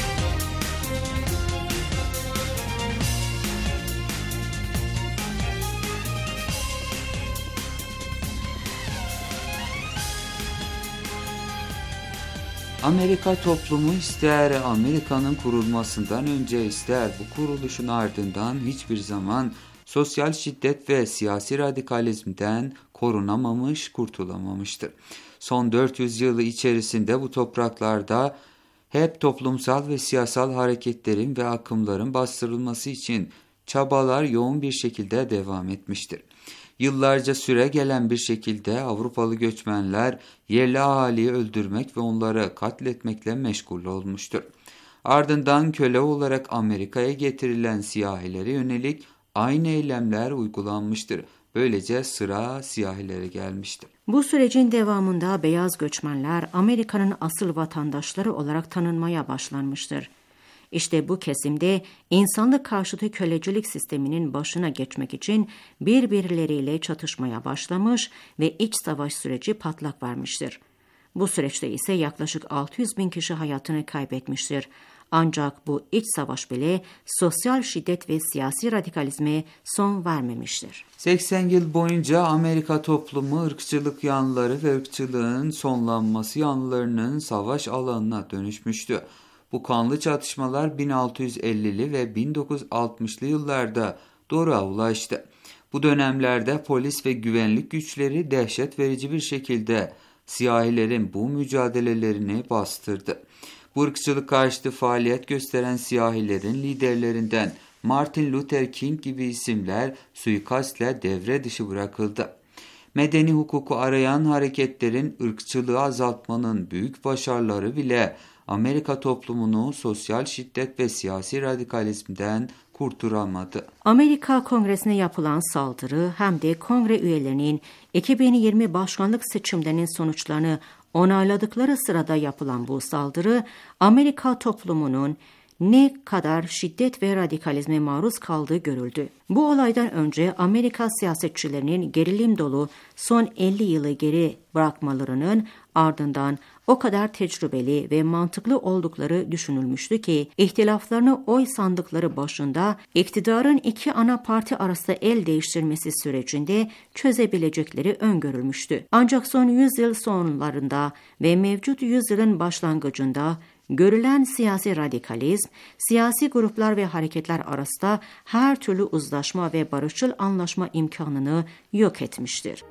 Amerika toplumu ister Amerika'nın kurulmasından önce ister bu kuruluşun ardından hiçbir zaman sosyal şiddet ve siyasi radikalizmden korunamamış, kurtulamamıştır. Son dört yüz yılı içerisinde bu topraklarda hep toplumsal ve siyasal hareketlerin ve akımların bastırılması için çabalar yoğun bir şekilde devam etmiştir. Yıllarca süre gelen bir şekilde Avrupalı göçmenler yerli ahaliyi öldürmek ve onları katletmekle meşgul olmuştur. Ardından köle olarak Amerika'ya getirilen siyahilere yönelik aynı eylemler uygulanmıştır. Böylece sıra siyahilere gelmiştir. Bu sürecin devamında beyaz göçmenler Amerika'nın asıl vatandaşları olarak tanınmaya başlanmıştır. İşte bu kesimde insanlık karşıtı kölecilik sisteminin başına geçmek için birbirleriyle çatışmaya başlamış ve iç savaş süreci patlak vermiştir. Bu süreçte ise yaklaşık altı yüz bin kişi hayatını kaybetmiştir. Ancak bu iç savaş bile sosyal şiddet ve siyasi radikalizme son vermemiştir. seksen yıl boyunca Amerika toplumu ırkçılık yanlıları ve ırkçılığın sonlanması yanlılarının savaş alanına dönüşmüştü. Bu kanlı çatışmalar bin altı yüz ellili ve bin dokuz yüz altmışlı yıllarda doruğa ulaştı. Bu dönemlerde polis ve güvenlik güçleri dehşet verici bir şekilde siyahilerin bu mücadelelerini bastırdı. Bu ırkçılık karşıtı faaliyet gösteren siyahilerin liderlerinden Martin Luther King gibi isimler suikastle devre dışı bırakıldı. Medeni hukuku arayan hareketlerin ırkçılığı azaltmanın büyük başarıları bile Amerika toplumunu sosyal şiddet ve siyasi radikalizmden kurtaramadı. Amerika Kongresi'ne yapılan saldırı hem de kongre üyelerinin iki bin yirmi başkanlık seçimlerinin sonuçlarını onayladıkları sırada yapılan bu saldırı, Amerika toplumunun ne kadar şiddet ve radikalizme maruz kaldığı görüldü. Bu olaydan önce Amerika siyasetçilerinin gerilim dolu son elli yılı geri bırakmalarının ardından o kadar tecrübeli ve mantıklı oldukları düşünülmüştü ki, ihtilaflarını oy sandıkları başında iktidarın iki ana parti arasında el değiştirmesi sürecinde çözebilecekleri öngörülmüştü. Ancak son yüzyıl sonlarında ve mevcut yüzyılın başlangıcında görülen siyasi radikalizm, siyasi gruplar ve hareketler arasında her türlü uzlaşma ve barışçıl anlaşma imkanını yok etmiştir.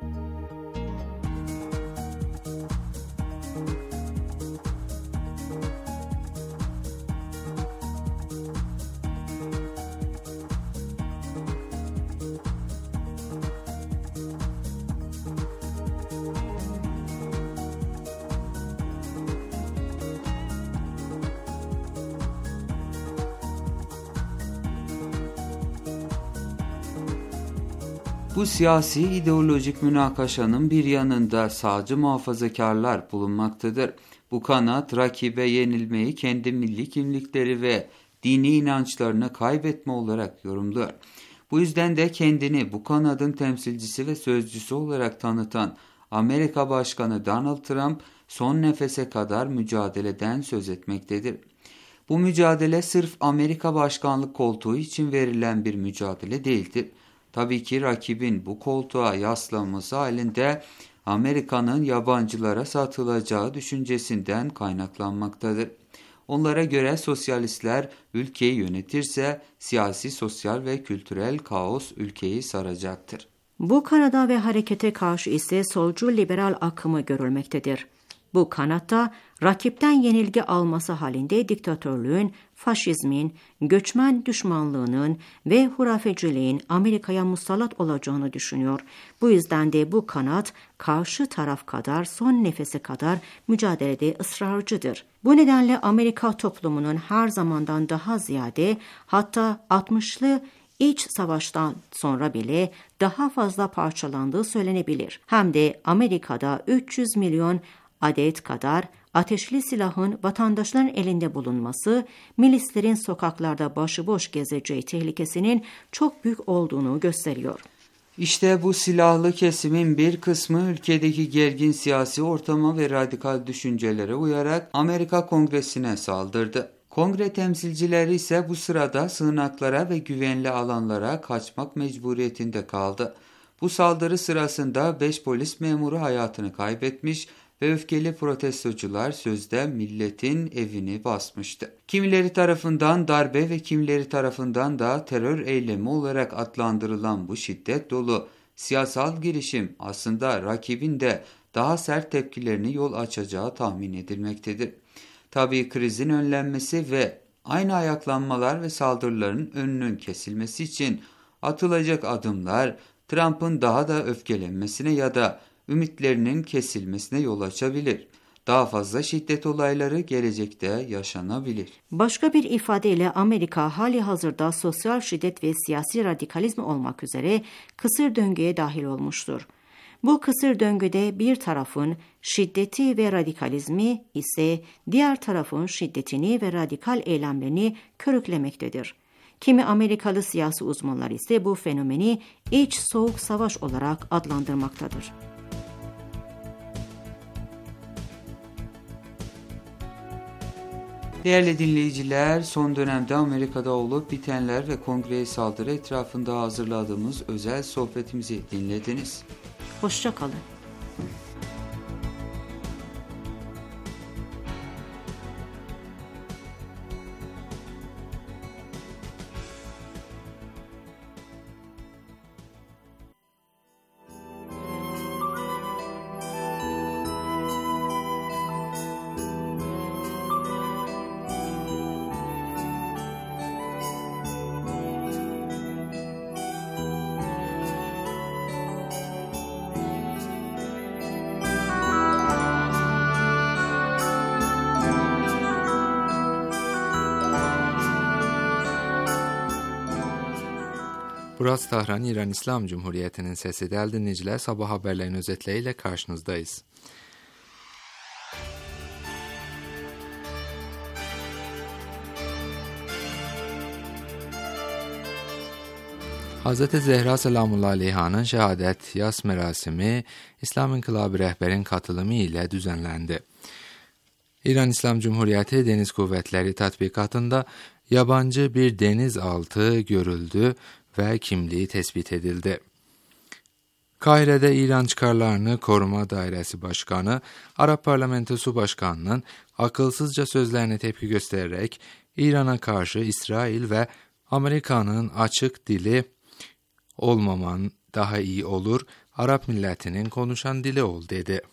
Bu siyasi ideolojik münakaşanın bir yanında sağcı muhafazakarlar bulunmaktadır. Bu kanat rakibe yenilmeyi kendi milli kimlikleri ve dini inançlarını kaybetme olarak yorumluyor. Bu yüzden de kendini bu kanadın temsilcisi ve sözcüsü olarak tanıtan Amerika Başkanı Donald Trump son nefese kadar mücadeleden söz etmektedir. Bu mücadele sırf Amerika başkanlık koltuğu için verilen bir mücadele değildir. Tabii ki rakibin bu koltuğa yaslanması halinde Amerika'nın yabancılara satılacağı düşüncesinden kaynaklanmaktadır. Onlara göre sosyalistler ülkeyi yönetirse siyasi, sosyal ve kültürel kaos ülkeyi saracaktır. Bu kanada ve harekete karşı ise solcu liberal akımı görülmektedir. Bu kanatta rakipten yenilgi alması halinde diktatörlüğün, faşizmin, göçmen düşmanlığının ve hurafeciliğin Amerika'ya musallat olacağını düşünüyor. Bu yüzden de bu kanat karşı taraf kadar son nefese kadar mücadelede ısrarcıdır. Bu nedenle Amerika toplumunun her zamandan daha ziyade, hatta altmışlı İç savaştan sonra bile daha fazla parçalandığı söylenebilir. Hem de Amerika'da üç yüz milyon adet kadar ateşli silahın vatandaşların elinde bulunması, milislerin sokaklarda başıboş gezeceği tehlikesinin çok büyük olduğunu gösteriyor. İşte bu silahlı kesimin bir kısmı ülkedeki gergin siyasi ortama ve radikal düşüncelere uyarak Amerika Kongresi'ne saldırdı. Kongre temsilcileri ise bu sırada sığınaklara ve güvenli alanlara kaçmak mecburiyetinde kaldı. Bu saldırı sırasında beş polis memuru hayatını kaybetmiş ve öfkeli protestocular sözde milletin evini basmıştı. Kimileri tarafından darbe ve kimileri tarafından da terör eylemi olarak adlandırılan bu şiddet dolu siyasal girişim aslında rakibin de daha sert tepkilerini yol açacağı tahmin edilmektedir. Tabii krizin önlenmesi ve aynı ayaklanmalar ve saldırıların önünün kesilmesi için atılacak adımlar Trump'ın daha da öfkelenmesine ya da ümitlerinin kesilmesine yol açabilir. Daha fazla şiddet olayları gelecekte yaşanabilir. Başka bir ifadeyle Amerika hali hazırda sosyal şiddet ve siyasi radikalizm olmak üzere kısır döngüye dahil olmuştur. Bu kısır döngüde bir tarafın şiddeti ve radikalizmi ise diğer tarafın şiddetini ve radikal eylemlerini körüklemektedir. Kimi Amerikalı siyasi uzmanlar ise bu fenomeni iç soğuk savaş olarak adlandırmaktadır. Değerli dinleyiciler, son dönemde Amerika'da olup bitenler ve kongreye saldırı etrafında hazırladığımız özel sohbetimizi dinlediniz. Hoşça kalın. Burası Tahran, İran İslam Cumhuriyeti'nin sesi. Değerli dinleyiciler, sabah haberlerinin özetleriyle karşınızdayız. Hazreti Zehra selamullahi aleyhanın şehadet yas merasimi İslam İnkılabı rehberin katılımı ile düzenlendi. İran İslam Cumhuriyeti Deniz Kuvvetleri tatbikatında yabancı bir denizaltı görüldü ve kimliği tespit edildi. Kahire'de İran Çıkarlarını Koruma Dairesi Başkanı, Arap Parlamentosu Başkanı'nın akılsızca sözlerine tepki göstererek İran'a karşı İsrail ve Amerika'nın açık dili olmaman daha iyi olur, Arap milletinin konuşan dili ol dedi.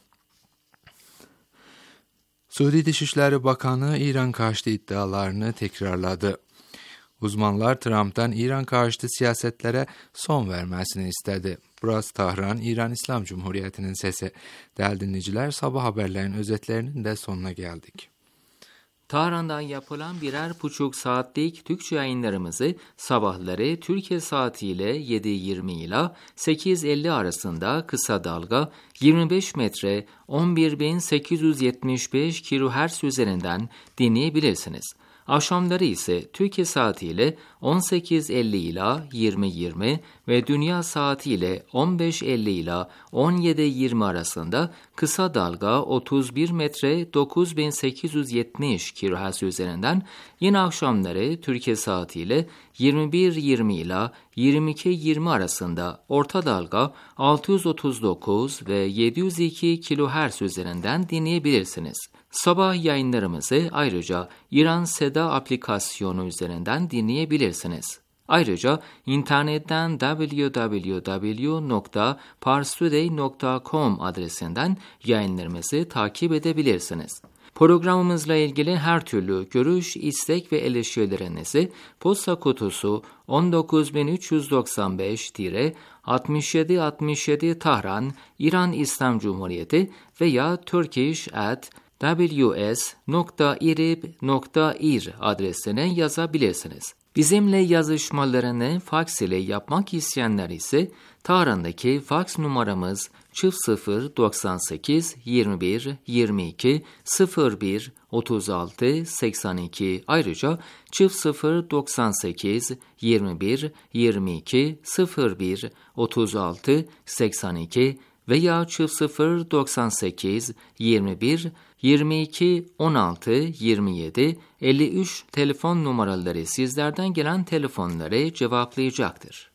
Suudi Dışişleri Bakanı İran karşıtı iddialarını tekrarladı. Uzmanlar Trump'tan İran karşıtı siyasetlere son vermesini istedi. Burası Tahran, İran İslam Cumhuriyeti'nin sesi. Değerli dinleyiciler, sabah haberlerinin özetlerinin de sonuna geldik. Tahran'dan yapılan birer buçuk saatlik Türkçe yayınlarımızı sabahları Türkiye saatiyle yedi yirmi ila sekiz elli arasında kısa dalga yirmi beş metre on bir bin sekiz yüz yetmiş beş kilohertz üzerinden dinleyebilirsiniz. Akşamları ise Türkiye saatiyle on sekiz elli ila yirmi yirmi ve dünya saatiyle on beş elli ila on yedi yirmi arasında kısa dalga otuz bir metre dokuz bin sekiz yüz yetmiş kilohertz üzerinden, yine akşamları Türkiye saatiyle yirmi bir yirmi ila yirmi iki yirmi arasında orta dalga altı yüz otuz dokuz ve yedi yüz iki kilohertz üzerinden dinleyebilirsiniz. Sabah yayınlarımızı ayrıca İran Seda aplikasyonu üzerinden dinleyebilirsiniz. Ayrıca internetten double-u double-u double-u nokta parstoday nokta com adresinden yayınlarımızı takip edebilirsiniz. Programımızla ilgili her türlü görüş, istek ve eleştirilerinizi posta kutusu on dokuz bin üç yüz doksan beş altmış yedi altmış yedi Tahran, İran İslam Cumhuriyeti veya turkish at w s nokta irib nokta ir adresine yazabilirsiniz. Bizimle yazışmalarını faks ile yapmak isteyenler ise Tahran'daki faks numaramız sıfır doksan sekiz yirmi bir yirmi iki sıfır bir otuz altı seksen iki, ayrıca sıfır doksan sekiz yirmi bir yirmi iki sıfır bir otuz altı seksen iki veya sıfır doksan sekiz yirmi bir yirmi iki on altı yirmi yedi elli üç telefon numaraları sizlerden gelen telefonları cevaplayacaktır.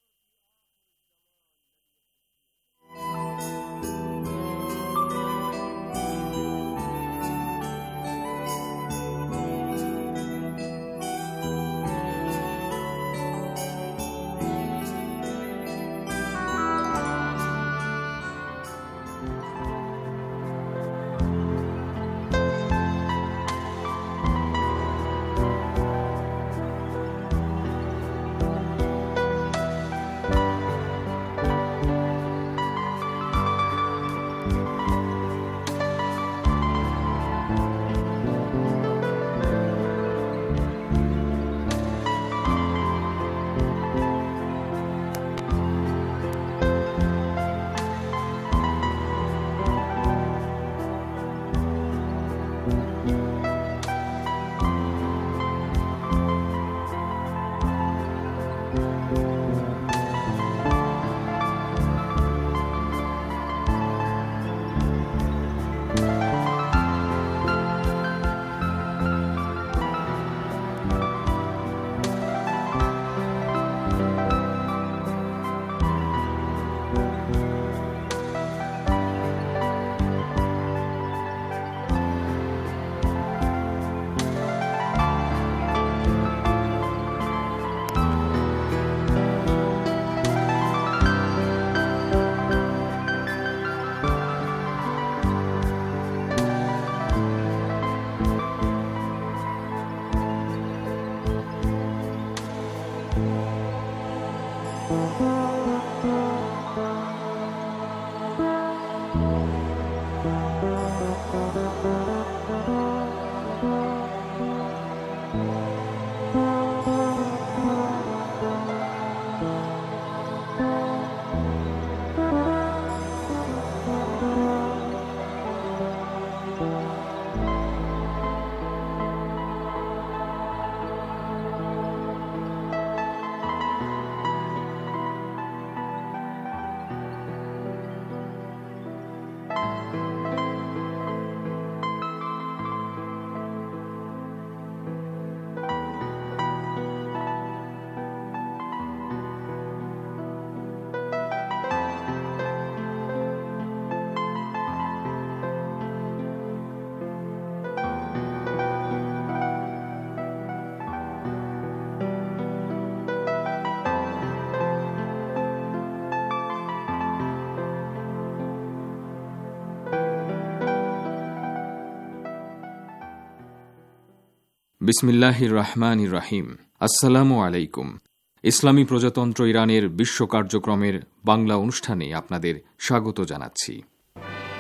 বিসমিল্লাহিররহমানিররহিম। আসসালামু আলাইকুম। ইসলামী প্রজাতন্ত্র ইরানের বিশ্ব কার্যক্রমের বাংলা অনুষ্ঠানে আপনাদের স্বাগত জানাচ্ছি।